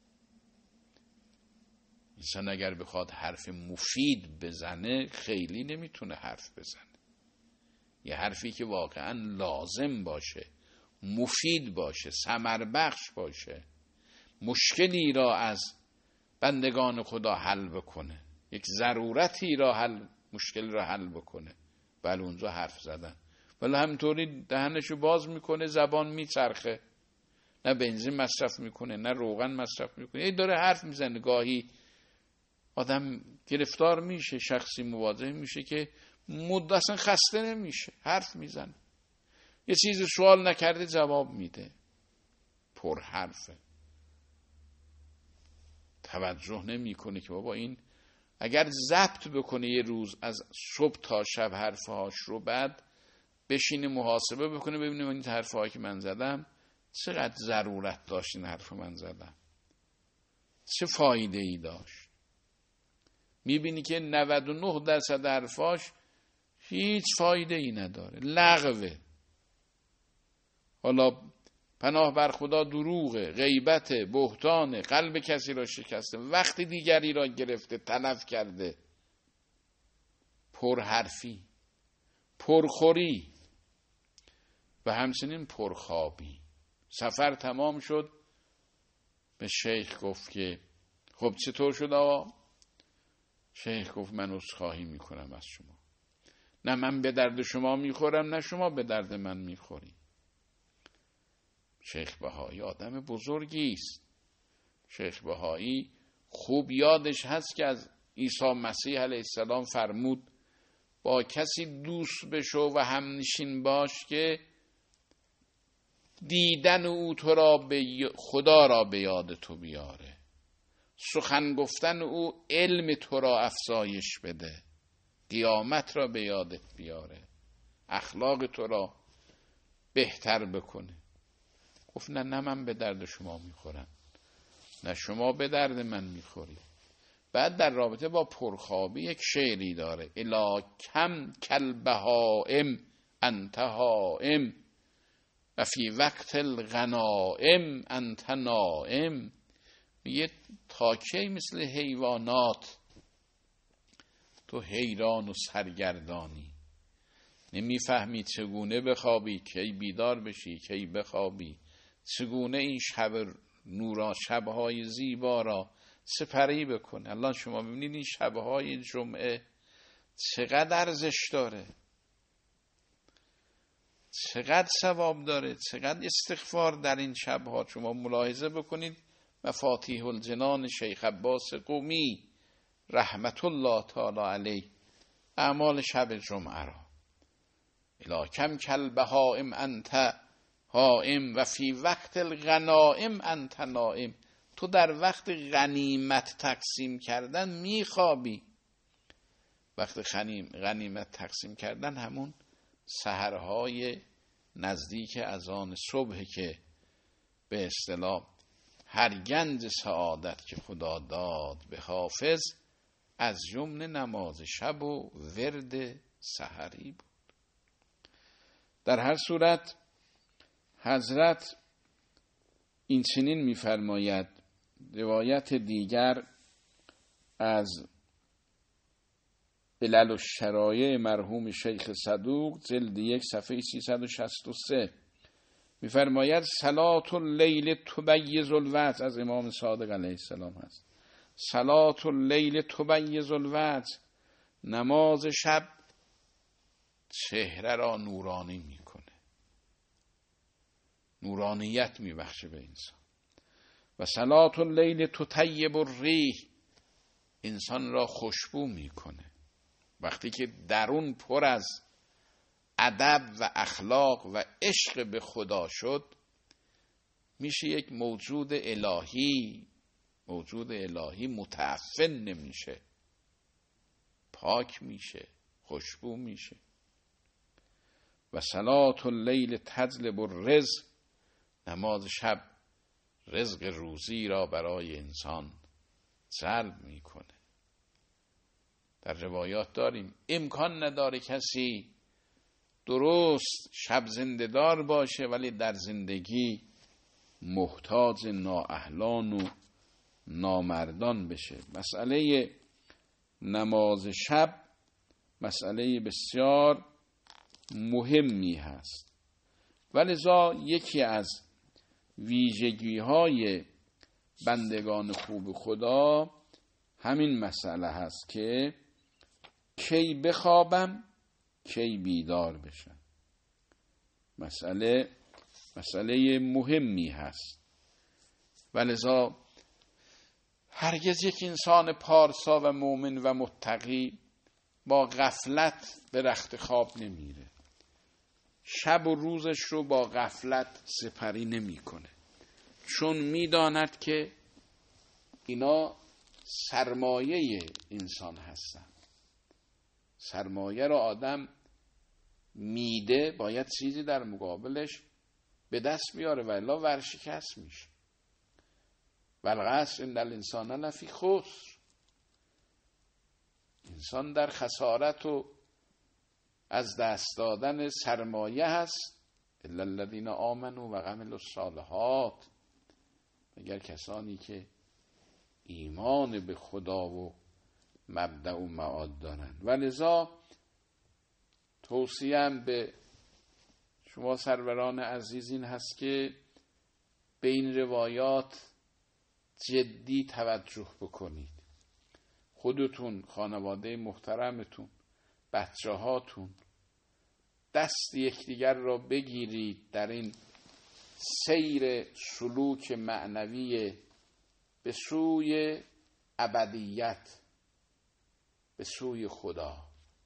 انسان اگر بخواد حرف مفید بزنه خیلی نمیتونه حرف بزنه. یه حرفی که واقعا لازم باشه، مفید باشه، ثمر بخش باشه، مشکلی را از بندگان خدا حل بکنه، یک ضرورتی را حل، مشکل را حل بکنه. بله اونجا حرف زدن. ولی همینطوری دهنشو باز میکنه، زبان میچرخه، نه بنزین مصرف میکنه نه روغن مصرف میکنه، ای داره حرف میزنه. گاهی آدم گرفتار میشه، شخصی مواجه میشه که مدت خسته نمیشه، حرف میزنه، یه چیز سوال نکرده جواب میده، پر حرفه، توجه نمیکنه که بابا این اگر ضبط بکنه یه روز از صبح تا شب حرفهاش رو، بعد بشینه محاسبه بکنه ببینه این حرفهایی که من زدم چقدر ضرورت داشت، این حرف من زدم چه فایده ای داشت. میبینی که نود و نه درصد حرفاش هیچ فایده ای نداره، لغوه. حالا پناه بر خدا دروغه، غیبت، بهتان، قلب کسی را شکسته، وقت دیگری را گرفته، تلف کرده، پرحرفی، پرخوری و همچنین پرخوابی. سفر تمام شد، به شیخ گفت که خب چطور شد آقا؟ شیخ گفت من عذرخواهی میکنم از شما، نه من به درد شما میخورم نه شما به درد من میخوری. شیخ بهایی آدم بزرگی است. شیخ بهایی خوب یادش هست که از عیسی مسیح علیه السلام فرمود با کسی دوست بشو و همنشین باش که دیدن او تو را به خدا را به یاد تو بیاره، سخن گفتن او علم تو را افزایش بده، قیامت را به یادت بیاره، اخلاق تو را بهتر بکنه. گفت نه نه من به درد شما میخورم، نه شما به درد من میخوری. بعد در رابطه با پرخوابی یک شعری داره: الا کم کالبهائم انت هائم و فی وقت الغنائم انت نائم. میگه تا کی مثل حیوانات تو حیران و سرگردانی، نمیفهمی چگونه بخوابی، کی بیدار بشی، کی بخوابی، چگونه این شب نورا شبهای زیبا را سپری بکنه. الان شما ببینید این شبهای جمعه چقدر ارزش داره، چقدر ثواب داره، چقدر استغفار در این شبها. شما ملاحظه بکنید مفاتیح الجنان شیخ عباس قمی رحمت الله تعالی علیه، اعمال شب جمعه را: الا کم کالبهائم انت هائم و فی وقت الغنائم انت نائم. تو در وقت غنیمت تقسیم کردن میخوابی. وقت غنیمت تقسیم کردن همون سحرهای نزدیک اذان صبح که به اصطلاح هر گنج سعادت که خدا داد به حافظ از جمله نماز شب و ورد سحری بود. در هر صورت حضرت این چنین می‌فرماید. روایت دیگر از علل الشرایع مرحوم شیخ صدوق جلد یک صفحه سیصد و شصت و سه می‌فرماید صلاة اللیل تبیض الوجه، از امام صادق علیه السلام هست. صلاة اللیل تبیض الوجه، نماز شب چهره را نورانی میکنه، نورانیت میبخشه به انسان. و صلاة اللیل تطیب الریح، انسان را خوشبو میکنه. وقتی که درون پر از ادب و اخلاق و عشق به خدا شد، میشه یک موجود الهی. موجود الهی متعفن نمیشه، پاک میشه، خوشبو میشه. و صلاة اللیل تجلب الرزق، نماز شب رزق روزی را برای انسان جلب میکنه. در روایات داریم امکان نداره کسی درست شب زنده‌دار باشه ولی در زندگی محتاج نااهلان و نامردان بشه. مسئله نماز شب مسئله بسیار مهمی هست. ولذا یکی از ویژگی‌های بندگان خوب خدا همین مسئله هست که کی بخوابم کی بیدار بشم. مسئله مسئله مهمی هست. ولذا هرگز یک انسان پارسا و مؤمن و متقی با غفلت به رخت خواب نمیره، شب و روزش رو با غفلت سپری نمیکنه، چون میداند که اینا سرمایه انسان هستن. سرمایه رو آدم میده، باید چیزی در مقابلش به دست بیاره و الا ورشکست میشه. والعصر ان الانسان لفی خسر، انسان در خسارت و از دست دادن سرمایه هست. الا الذین آمنوا و عملوا الصالحات، مگر کسانی که ایمان به خدا و مبدأ و معاد دارن. و لذا توصیه‌ام به شما سروران عزیز این هست که به این روایات جدی توجه بکنید. خودتون، خانواده محترمتون، بچه هاتون دست یکدیگر را بگیرید در این سیر سلوک معنوی به سوی ابدیت، به سوی خدا.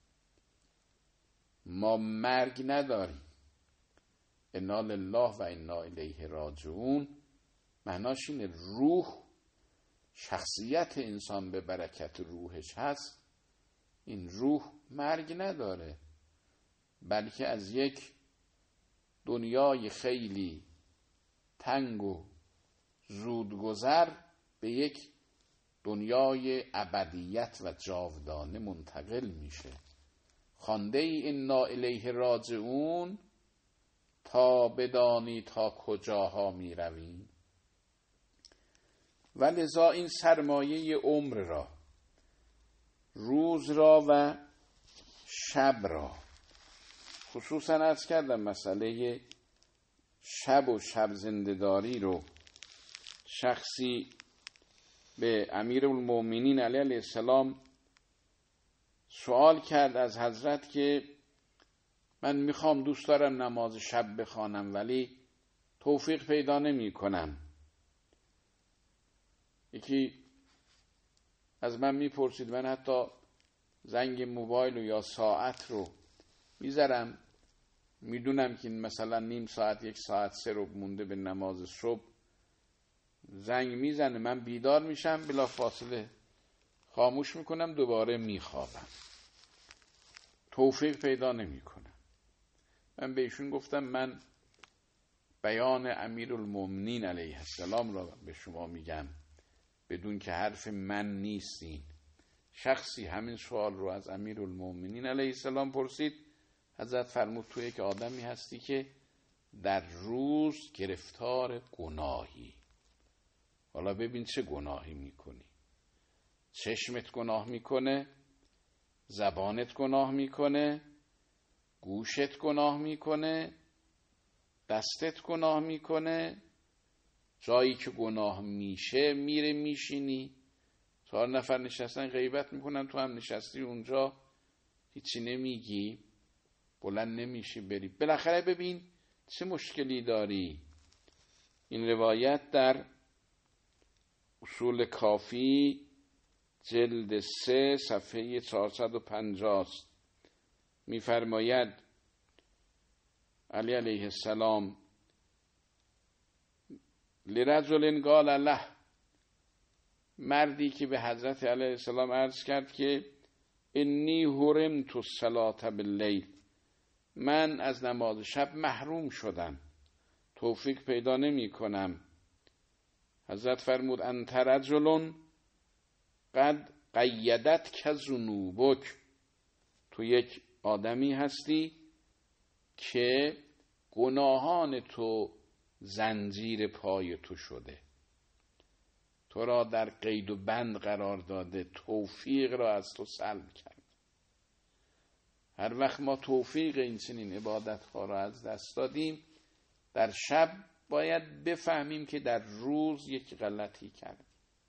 ما مرگ نداریم. انا لله و انا الیه راجعون معناش اینه روح، شخصیت انسان به برکت روحش هست. این روح مرگ نداره، بلکه از یک دنیای خیلی تنگ و زودگذر به یک دنیای ابدیت و جاودانه منتقل میشه. خوانده ای انا الیه راجعون تا بدانی تا کجاها می رویم. و لذا این سرمایه عمر را، روز را و شب را، خصوصا عرض کردم مسئله شب و شب زنده‌داری رو، شخصی به امیرالمومنین علیه السلام سوال کرد از حضرت که من میخوام، دوست دارم نماز شب بخوانم ولی توفیق پیدا نمی کنم. یکی از من میپرسید، من حتی زنگ موبایل و یا ساعت رو میذارم، میدونم که مثلا نیم ساعت یک ساعت سه رو مونده به نماز صبح، زنگ میزنه، من بیدار میشم، بلا فاصله خاموش میکنم، دوباره میخوابم، توفیق پیدا نمی کنم. من به ایشون گفتم من بیان امیرالمومنین علیه السلام را به شما میگم، بدون که حرف من نیستین. شخصی همین سوال رو از امیرالمومنین علیه السلام پرسید. حضرت فرمود تو یک آدمی هستی که در روز گرفتار گناهی. حالا ببین چه گناهی میکنی. چشمت گناه میکنه، زبانت گناه میکنه، گوشت گناه میکنه، دستت گناه میکنه. جایی که گناه میشه میره میشینی، چهار نفر نشستن غیبت میکنن، تو هم نشستی اونجا هیچی نمیگی، بلند نمیشی بری. بالاخره ببین چه مشکلی داری. این روایت در اصول کافی جلد سه صفحه چهارصد و پنجاه است. میفرماید علی علیه السلام لرجل قال له، مردی که به حضرت علیه السلام عرض کرد که انی حرمت الصلاة باللیل، من از نماز شب محروم شدم، توفیق پیدا نمی کنم. حضرت فرمود انت رجل قد قیدت که ذنوبک، تو یک آدمی هستی که گناهان تو زنجیر پای تو شده، تو را در قید و بند قرار داده، توفیق را از تو سلب کرد. هر وقت ما توفیق این چنین عبادت ها را از دست دادیم، در شب باید بفهمیم که در روز یک غلطی کردیم،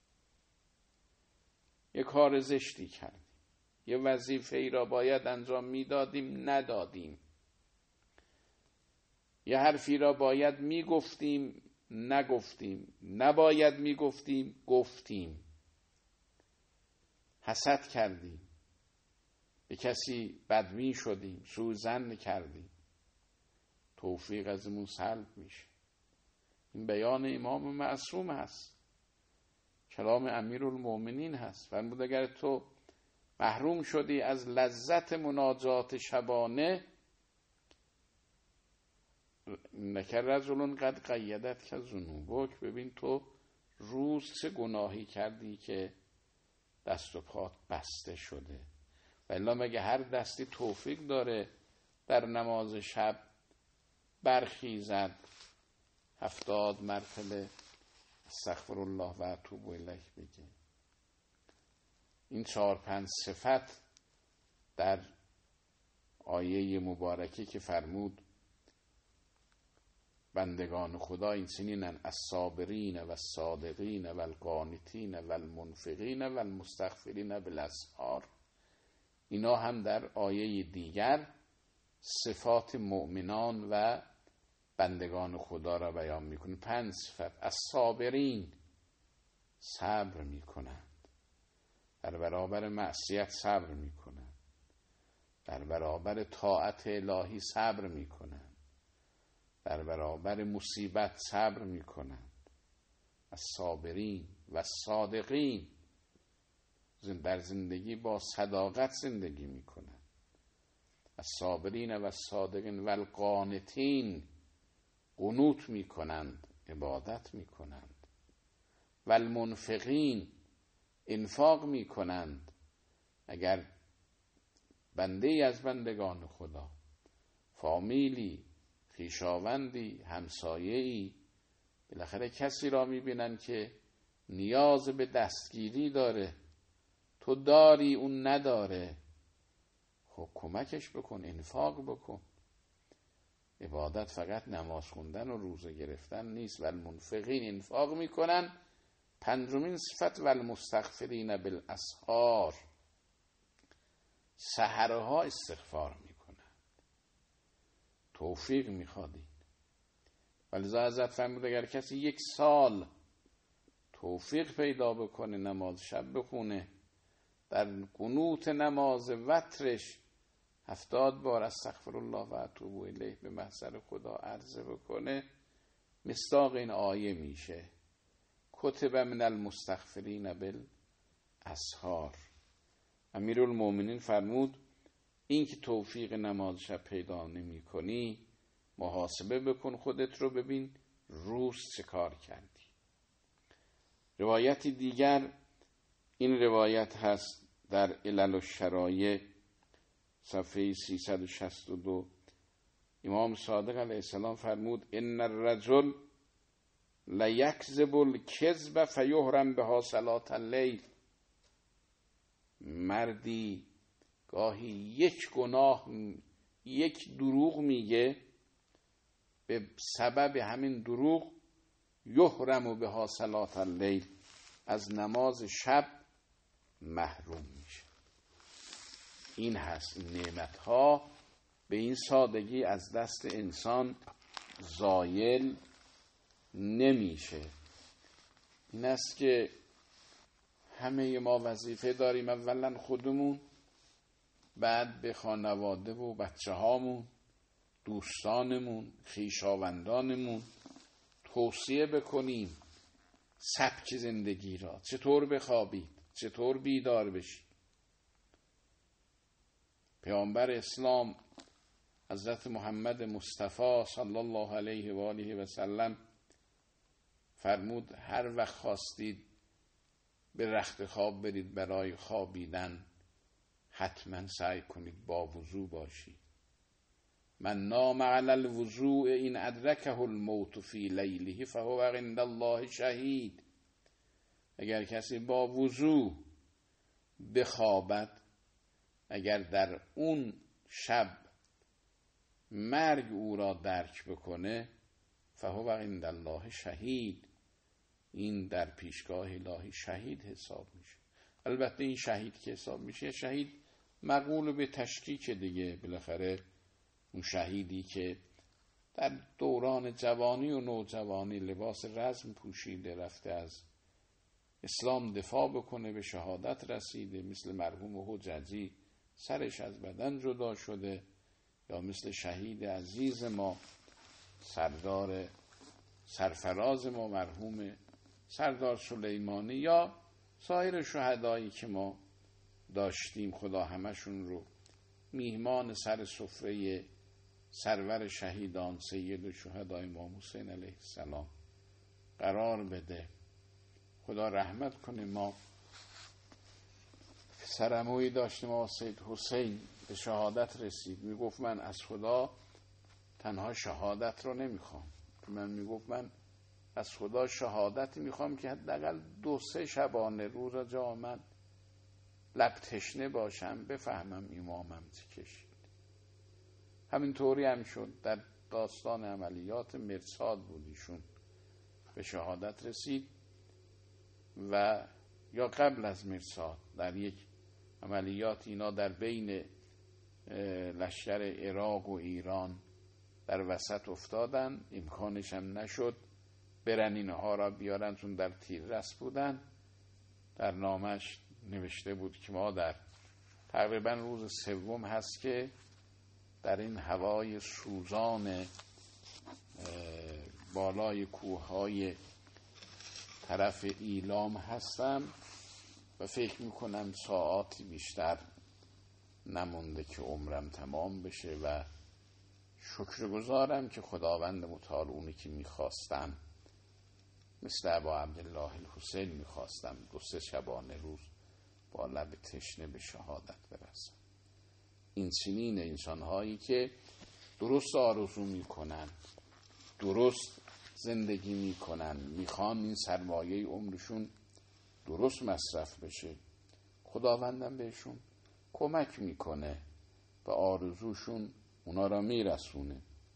یک کار زشتی کردیم، یه وظیفه ای را باید انجام میدادیم ندادیم، یه حرفی را باید میگفتیم نگفتیم، نباید میگفتیم گفتیم، حسد کردیم، به کسی بدبین شدیم، سوء ظن کردیم، توفیق ازمون سلب میشه. این بیان امام معصوم هست، کلام امیرالمومنین هست. فرمود اگر تو محروم شدی از لذت مناجات شبانه، نکر رجلون قد قیدت که ذنوبک، ببین تو روز چه گناهی کردی که دست و پات بسته شده. و الا مگه هر دستی توفیق داره در نماز شب برخیزد، هفتاد مرتبه استغفر الله و اتوب الیه بگه. این چهار پنج صفت در آیه مبارکه که فرمود بندگان خدا این چنینن الصابرین و الصادقین و القانتین و المنفقین و المستغفرین بالاسحار، اینا هم در آیه دیگر صفات مؤمنان و بندگان خدا را بیان میکنه. پنج صفت. الصابرین، صبر میکنند، در برابر معصیت صبر میکنند، در برابر طاعت الهی صبر میکنند، در برابر مصیبت صبر میکنند. الصابرین و الصادقین، در زندگی با صداقت زندگی میکنند. الصابرین و الصادقین و القانتین، قنوت میکنند، عبادت میکنند. و المنفقین، انفاق میکنند. اگر بنده ای از بندگان خدا، فامیلی، خویشاوندی، همسایه‌ای، بالاخره کسی را میبینن که نیاز به دستگیری داره، تو داری اون نداره، خب کمکش بکن، انفاق بکن. عبادت فقط نماز خوندن و روزه گرفتن نیست. و المنفقین، انفاق میکنن. پنجمین صفت و المستغفرین بالاسحار، سحرها استغفار میکنن، توفیق میخوادین. ولذا حضرت فرمود اگر کسی یک سال توفیق پیدا بکنه نماز شب بخونه، در قنوت نماز وترش هفتاد بار استغفر الله و اتوب الیه به محضر خدا عرضه بکنه، مصداق این آیه میشه کتب من المستغفرین بالاسحار. امیرالمومنین فرمود این که توفیق نماز شب پیدا نمی کنی، محاسبه بکن خودت رو، ببین روز چه کار کردی. روایتی دیگر، این روایت هست در علل الشرایع صفحه سیصد و شصت و دو. امام صادق علیه السلام فرمود ان الرجل لیکذب الکذب فیحرم بها صلاة اللیل. مردی گاهی یک گناه، یک دروغ میگه، به سبب همین دروغ یحرم بها صلاة اللیل، از نماز شب محروم میشه. این هست، این نعمت ها به این سادگی از دست انسان زایل نمیشه. این است که همه ما وظیفه داریم، اولا خودمون، بعد به خانواده و بچه هامون، دوستانمون، خویشاوندانمون توصیه بکنیم سبک زندگی را، چطور بخوابید، چطور بیدار بشید. پیامبر اسلام حضرت محمد مصطفی صلی الله علیه و آله و سلم فرمود هر وقت خواستید به رخت خواب برید برای خوابیدن، حتما سعی کنید با وضو باشید. من نام علی الوضوء این ادرکه الموت فی لیله فهو عند الله شهید. اگر کسی با وضو بخوابد، اگر در اون شب مرگ او را درک بکنه، فهو عند الله شهید، این در پیشگاه الهی شهید حساب میشه. البته این شهید که حساب میشه، شهید مقبول به تشکیک دیگه، بالاخره اون شهیدی که در دوران جوانی و نوجوانی لباس رزم پوشیده رفته از اسلام دفاع بکنه، به شهادت رسیده، مثل مرحوم حججی سرش از بدن جدا شده، یا مثل شهید عزیز ما سردار سرفراز ما مرحوم سردار سلیمانی، یا سایر شهدایی که ما داشتیم، خدا همشون رو میهمان سر سفره سرور شهیدان سید الشهداء امام حسین علیه السلام قرار بده. خدا رحمت کنه. ما سرمویی داشتیم آقا سید حسین به شهادت رسید، میگفت من از خدا تنها شهادت رو نمیخوام، من میگفت من از خدا شهادتی میخوام که حداقل دو سه شبانه روز جا من لب تشنه باشم بفهمم امامم چه کشید. همین طوری هم شد، در داستان عملیات مرصاد بود ایشون به شهادت رسید و یا قبل از مرصاد در یک عملیات اینا در بین لشکر عراق و ایران در وسط افتادن، امکانش هم نشد برن اینها را بیارن چون در تیررس بودن. در نامش نوشته بود که ما در تقریبا روز سوم هست که در این هوای سوزان بالای کوههای طرف ایلام هستم و فکر میکنم ساعاتی بیشتر نمونده که عمرم تمام بشه و شکرگزارم که خداوند متعال اونی که میخواستم مثل ابا عبدالله الحسین میخواستم دو سه شبانه روز با لب تشنه به شهادت برسم. این چنین انسانهایی که درست آرزو میکنن، درست زندگی میکنن، میخوان این سرمایه عمرشون درست مصرف بشه، خداوندم بهشون کمک میکنه و آرزوشون اونا را میرسونه.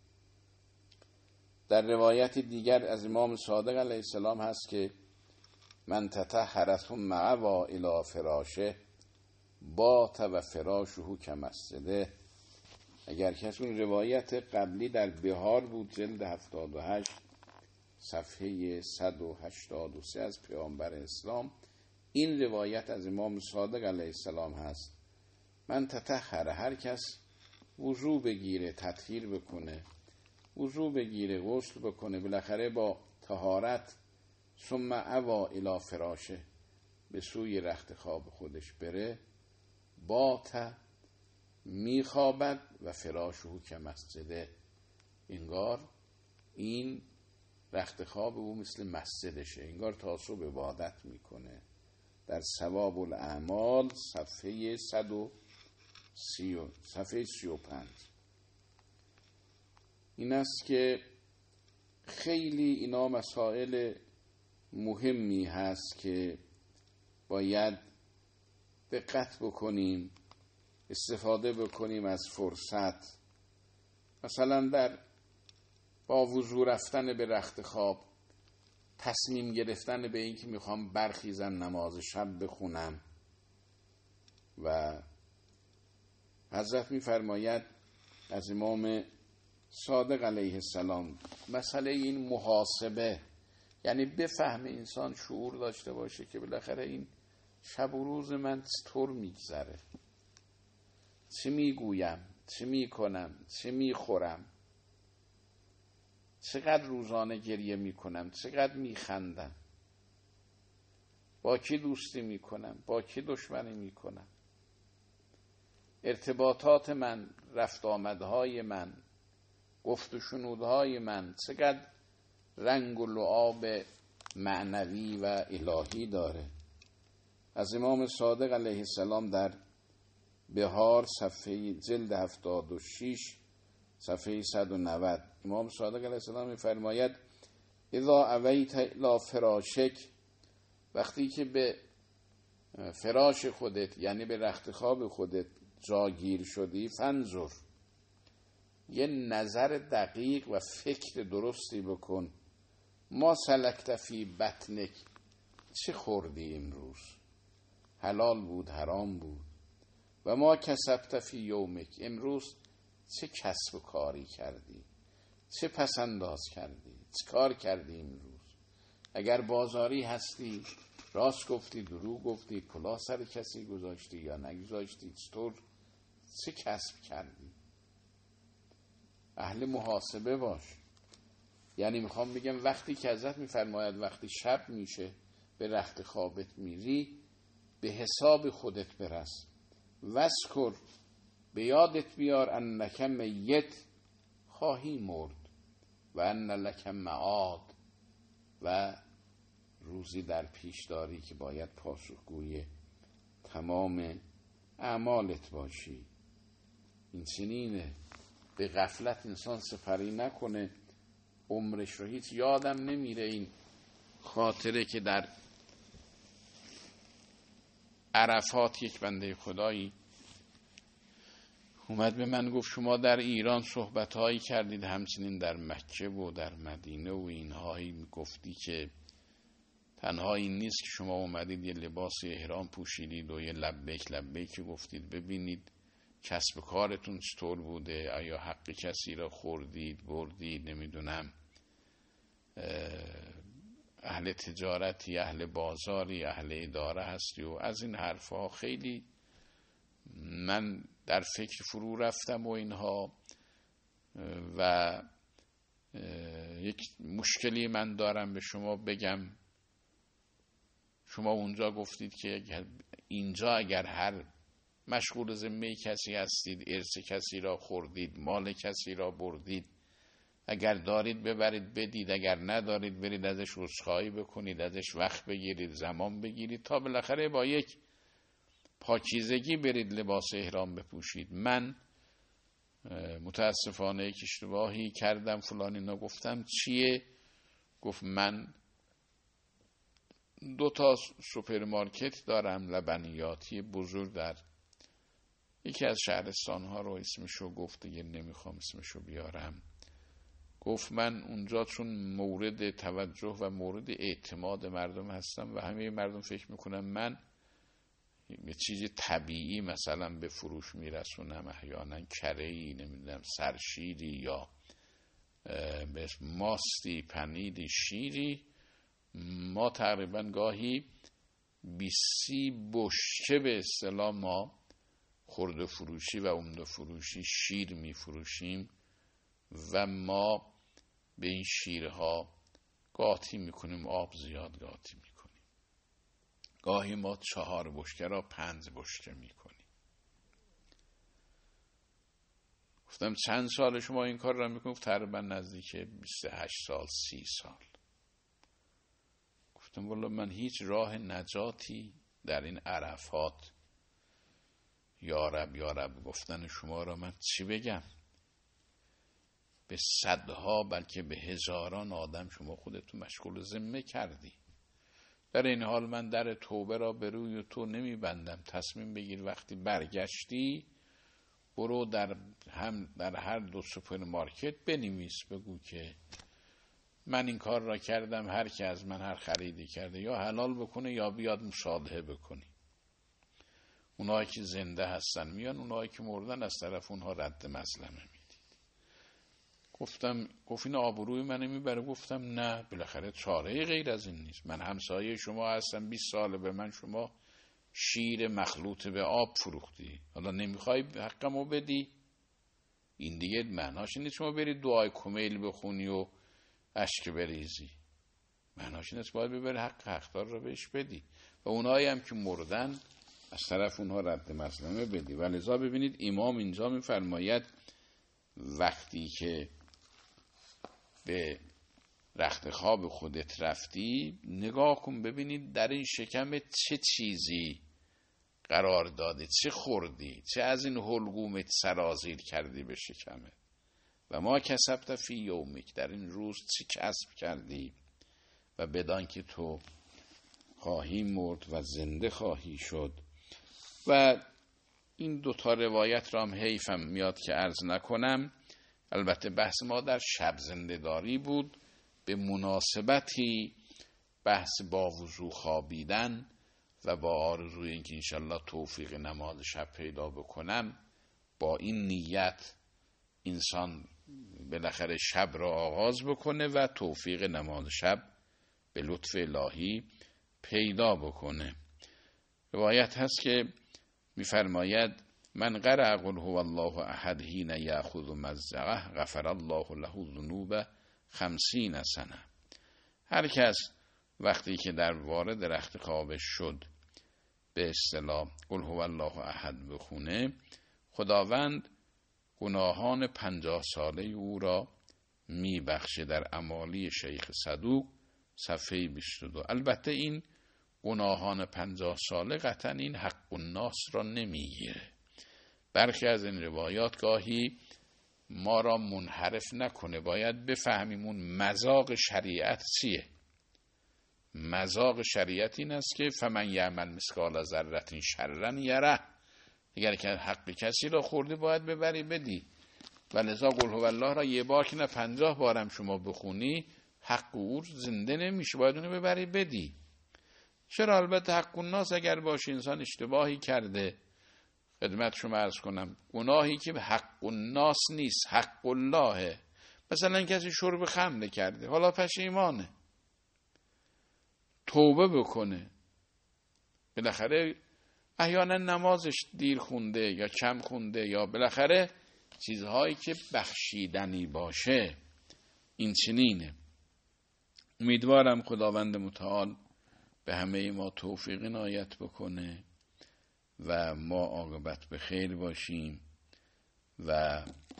در روایت دیگر از امام صادق علیه السلام هست که من تطهر ثم عوی الی فراشه بات و فراشه کمسجده. اگر کسی اون روایت قبلی در بهار بود جلد هفتاد و هشت صفحه صد و هشتاد و سه از پیامبر اسلام، این روایت از امام صادق علیه السلام هست من تطهر، هر کس وضو بگیره، تطهیر بکنه، وضو بگیره، غسل بکنه، بالاخره با طهارت ثم عوی الی فراشه به سوی رخت خواب خودش بره، بات میخوابد و فراشه که مسجده، انگار این رخت خواب او مثل مسجدشه، انگار تا صبح عبادت میکنه. در ثواب الاعمال صفحه صد و سی صفحه سی و پنج این است که خیلی اینا مسائل مهمی هست که باید دقت بکنیم، استفاده بکنیم از فرصت. مثلا در با وضو رفتن به رخت خواب تصمیم گرفتن به این که میخوام برخیزم نماز شب بخونم و حضرت میفرماید از امام صادق علیه السلام مسئله این محاسبه، یعنی بفهم انسان شعور داشته باشه که بالاخره این شب و روز من چطور میگذره، چه میگویم، چه میکنم، چه میخورم، چقدر روزانه گریه میکنم، چقدر میخندم، با کی دوستی میکنم، با کی دشمنی میکنم، ارتباطات من، رفت آمدهای من، گفت و شنودهای من چقدر رنگ و لعاب معنوی و الهی داره. از امام صادق علیه السلام در بهار صفحه جلد هفتاد و شش صفحه صد و نود امام صادق علیه السلام می‌فرماید اذا اویت الی فراشک، وقتی که به فراش خودت یعنی به رخت خواب خودت جاگیر شدی، فنظر، یه نظر دقیق و فکر درستی بکن، ما سلکت فی بطنک، چه خوردی امروز، حلال بود حرام بود، و ما کسبت فی یومک، امروز چه کسب و کاری کردی، چه پسنداز کردی، چه کار کردی امروز، اگر بازاری هستی راست گفتی، دروغ گفتی، کلاه سر کسی گذاشتی یا نگذاشتی، چطور، چه کسب کردی. اهل محاسبه باش. یعنی میخوام بگم وقتی که ازت میفرماید وقتی شب میشه به رخت خوابت میری، به حساب خودت برس، وذکر، به یادت بیار انک میت، خواهی مرد، و ان لک معاد، و روزی در پیش داری که باید پاسخگوی تمام اعمالت باشی. این سنینه به غفلت انسان سپری نکنه، عمرش رو هیچ یادم نمیره. این خاطره که در عرفات یک بنده خدایی اومد به من گفت شما در ایران صحبتهایی کردید، همچنین در مکه و در مدینه و اینهایی گفتی که تنها این نیست که شما اومدید یه لباس احرام پوشیدید و یه لبیک لبیک گفتید، ببینید کسب کارتون چطور بوده، آیا حق کسی را خوردید بردید، نمیدونم اهل تجارتی، اهل بازاری، اهل اداره هستی و از این حرفها. خیلی من در فکر فرو رفتم و اینها. و یک مشکلی من دارم به شما بگم. شما اونجا گفتید که اینجا اگر هر مشغول ذمه کسی هستید، ارث کسی را خوردید، مال کسی را بردید، اگر دارید ببرید بدید، اگر ندارید برید ازش عذرخواهی بکنید، ازش وقت بگیرید، زمان بگیرید تا بالاخره با یک پاکیزگی برید لباس احرام بپوشید. من متاسفانه یک اشتباهی کردم فلان اینا. گفتم چیه؟ گفت من دو تا سوپرمارکت دارم لبنیاتی بزرگ در یکی از شهرستانها رو اسمشو گفت، دیگه نمیخوام اسمشو بیارم. گفت من اونجا چون مورد توجه و مورد اعتماد مردم هستم و همه مردم فکر میکنم من یه چیز طبیعی مثلا به فروش میرسونم، احیانا کره‌ای، نمیدونم سرشیری یا به ماستی، پنیری، شیری، ما تقریبا گاهی بیسی بشکه به اصطلاح ما خرده فروشی و عمده فروشی شیر میفروشیم و ما به این شیرها قاطی میکنیم، آب زیاد قاطی میکنیم. گاهی ما چهار بشکه را پنج بشکه میکنیم. گفتم چند سال شما این کار را میکنید؟ تقریبا نزدیک بیست و هشت سال، سی سال. گفتم والا من هیچ راه نجاتی در این عرفات، یارب یارب گفتن شما را من چی بگم؟ به صدها بلکه به هزاران آدم شما خودتون مشغول ذمه کردی. در این حال من در توبه را به روی تو نمی بندم. تصمیم بگیر وقتی برگشتی برو در هم در هر دو سوپرمارکت بنویس، بگو که من این کار را کردم، هر کی از من هر خریدی کرده یا حلال بکنه یا بیاد مصالحه بکنی. اونایی که زنده هستن میان، اونایی که مردن از طرف اونها رد مظلمه میدید. گفتم گفت این آبروی منو میبره. گفتم نه، بالاخره چاره غیر از این نیست. من همسایه شما هستم، بیست ساله به من شما شیر مخلوط به آب فروختی، حالا نمیخوای حقمو بدی؟ این دیگه معناش نیست شما بری دعای کمیل بخونی و اشک بریزی. معناش نیست باید ببری حق حقدار رو بهش بدی و اونایی هم که مردن از طرف اونها رد مظلمه بدی. و لذا ببینید امام اینجا میفرماید وقتی که به رخت خواب خودت رفتی نگاه کن ببینید در این شکم چه چیزی قرار داده، چه خوردی، چه از این حلقومت سرازیر کردی به شکمت. و ما کسبت فی یومک، در این روز چه کسب کردی و بدان که تو خواهی مرد و زنده خواهی شد. و این دوتا روایت را هم حیفم میاد که عرض نکنم. البته بحث ما در شب زنده‌داری بود، به مناسبتی بحث با وضو خوابیدن و با آرزوی اینکه انشالله توفیق نماز شب پیدا بکنم، با این نیت انسان بالاخره شب را آغاز بکنه و توفیق نماز شب به لطف الهی پیدا بکنه. روایت هست که میفرماید من قرأ قل هو الله احد حین یأخذ مزقه غفر الله له ذنوب خمسین سنه. هر کس وقتی که در وارد رخت خوابش شد به اصطلاح قل هو الله احد بخونه، خداوند گناهان پنجاه ساله او را میبخشه. در امالی شیخ صدوق صفحه بیست و دو. البته این گناهان پنجاه ساله قطعا این حق الناس را نمیگیره. برخی از این روایات گاهی ما را منحرف نکنه، باید بفهمیم اون مذاق شریعت چیه. مذاق شریعت این است که فمن یعمل مثقال ذره شرا یره، اگر که حق کسی را خورده باید ببری بدی. ولذا قل هو الله را یه بار که نه پنجاه بارم شما بخونی حق او زنده نمیشه، باید اونو ببری بدی. چرا؟ البته حق الناس اگر باشه انسان اشتباهی کرده، خدمت شما عرض کنم گناهی که حق الناس نیست حق اللهه، مثلا کسی شرب خمر کرده حالا پشیمانه، توبه بکنه، بالاخره احیانا نمازش دیر خونده یا کم خونده یا بالاخره چیزهایی که بخشیدنی باشه، این چنینه. امیدوارم خداوند متعال به همه ما توفیق عنایت بکنه و ما عاقبت به خیر باشیم و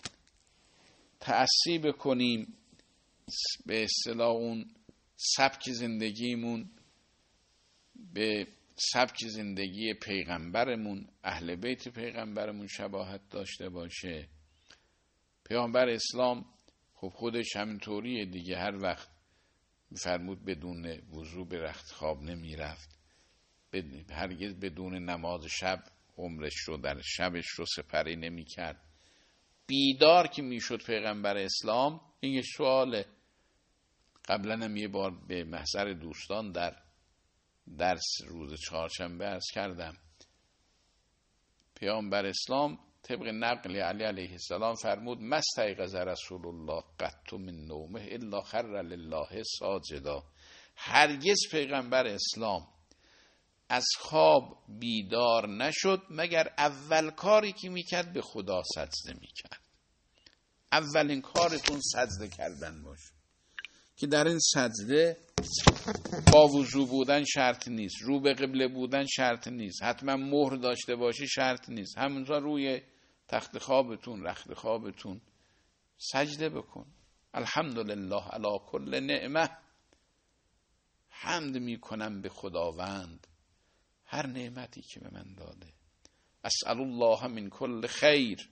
تأسی بکنیم به اصطلاح اون سبک زندگیمون به سبک زندگی پیغمبرمون، اهل بیت پیغمبرمون شباهت داشته باشه. پیامبر اسلام خب خودش همینطوریه دیگه، هر وقت میفرمود بدون وضو به رخت خواب نمی رفت، هرگز بدون نماز شب عمرش رو در شبش رو سپری نمی کرد. بیدار که می شد پیغمبر اسلام، این یه سواله، قبلا هم یه بار به محضر دوستان در درس روز چهارشنبه عرض کردم، پیامبر اسلام طبق نقل علی علیه السلام فرمود مستیقظ رسول الله قط من نومه الا خر لله ساجدا. هرگز پیغمبر اسلام از خواب بیدار نشد مگر اول کاری که میکرد به خدا سجده میکرد. اولین کارتون سجده کردن باشه که در این سجده با وضو بودن شرط نیست، رو به قبله بودن شرط نیست، حتما مهر داشته باشی شرط نیست، همونجا روی تخت خوابتون رخت خوابتون سجده بکن. الحمدلله علی کل نعمه، حمد میکنم به خداوند هر نعمتی که به من داده. اسأل الله من کل خیر،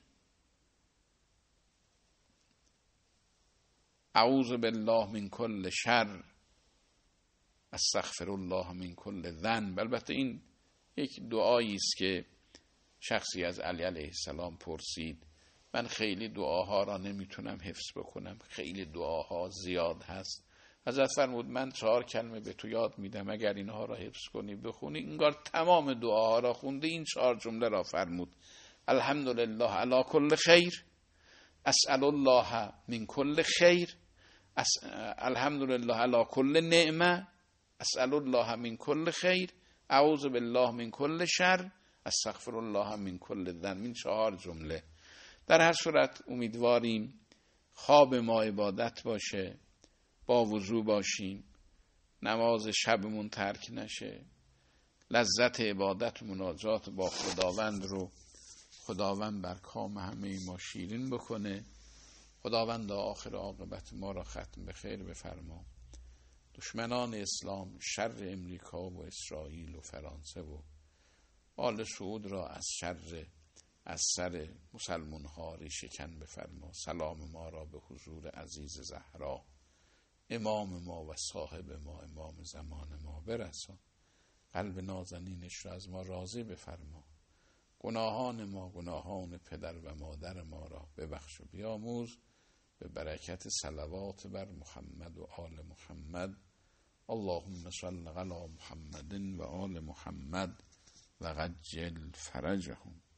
اعوذ بالله من کل شر، استغفر الله من کل ذنب. البته این یک دعایی است که شخصی از علی علیه السلام پرسید. من خیلی دعاها را نمیتونم حفظ بکنم، خیلی دعاها زیاد هست. حضرت فرمود من چهار کلمه به تو یاد میدم، اگر اینها را حفظ کنی بخونی انگار تمام دعاها را خونده. این چهار جمله را فرمود: الحمدلله علی کل خیر، اسأل الله من کل خیر، الحمدلله علی کل نعمه، اسأل الله من کل خیر، اعوذ بالله من کل شر، استغفر الله من کل ذنب. این چهار جمله. در هر صورت امیدواریم خواب ما عبادت باشه، با وضو باشیم، نماز شبمون ترک نشه، لذت عبادت مناجات با خداوند رو خداوند بر کام همه ما شیرین بکنه. خداوند آخر عاقبت ما را ختم به خیر بفرما. دشمنان اسلام، شر امریکا و اسرائیل و فرانسه و آل سعود را از شر از سر مسلمان ها ریشه‌کن بفرما. سلام ما را به حضور عزیز زهرا امام ما و صاحب ما، امام زمان ما برسان. قلب نازنینش را از ما راضی بفرما. گناهان ما، گناهان پدر و مادر ما را ببخش و بیاموز. به برکت صلوات بر محمد و آل محمد. اللهم صل علی محمد و آل محمد و عجل فرجهم.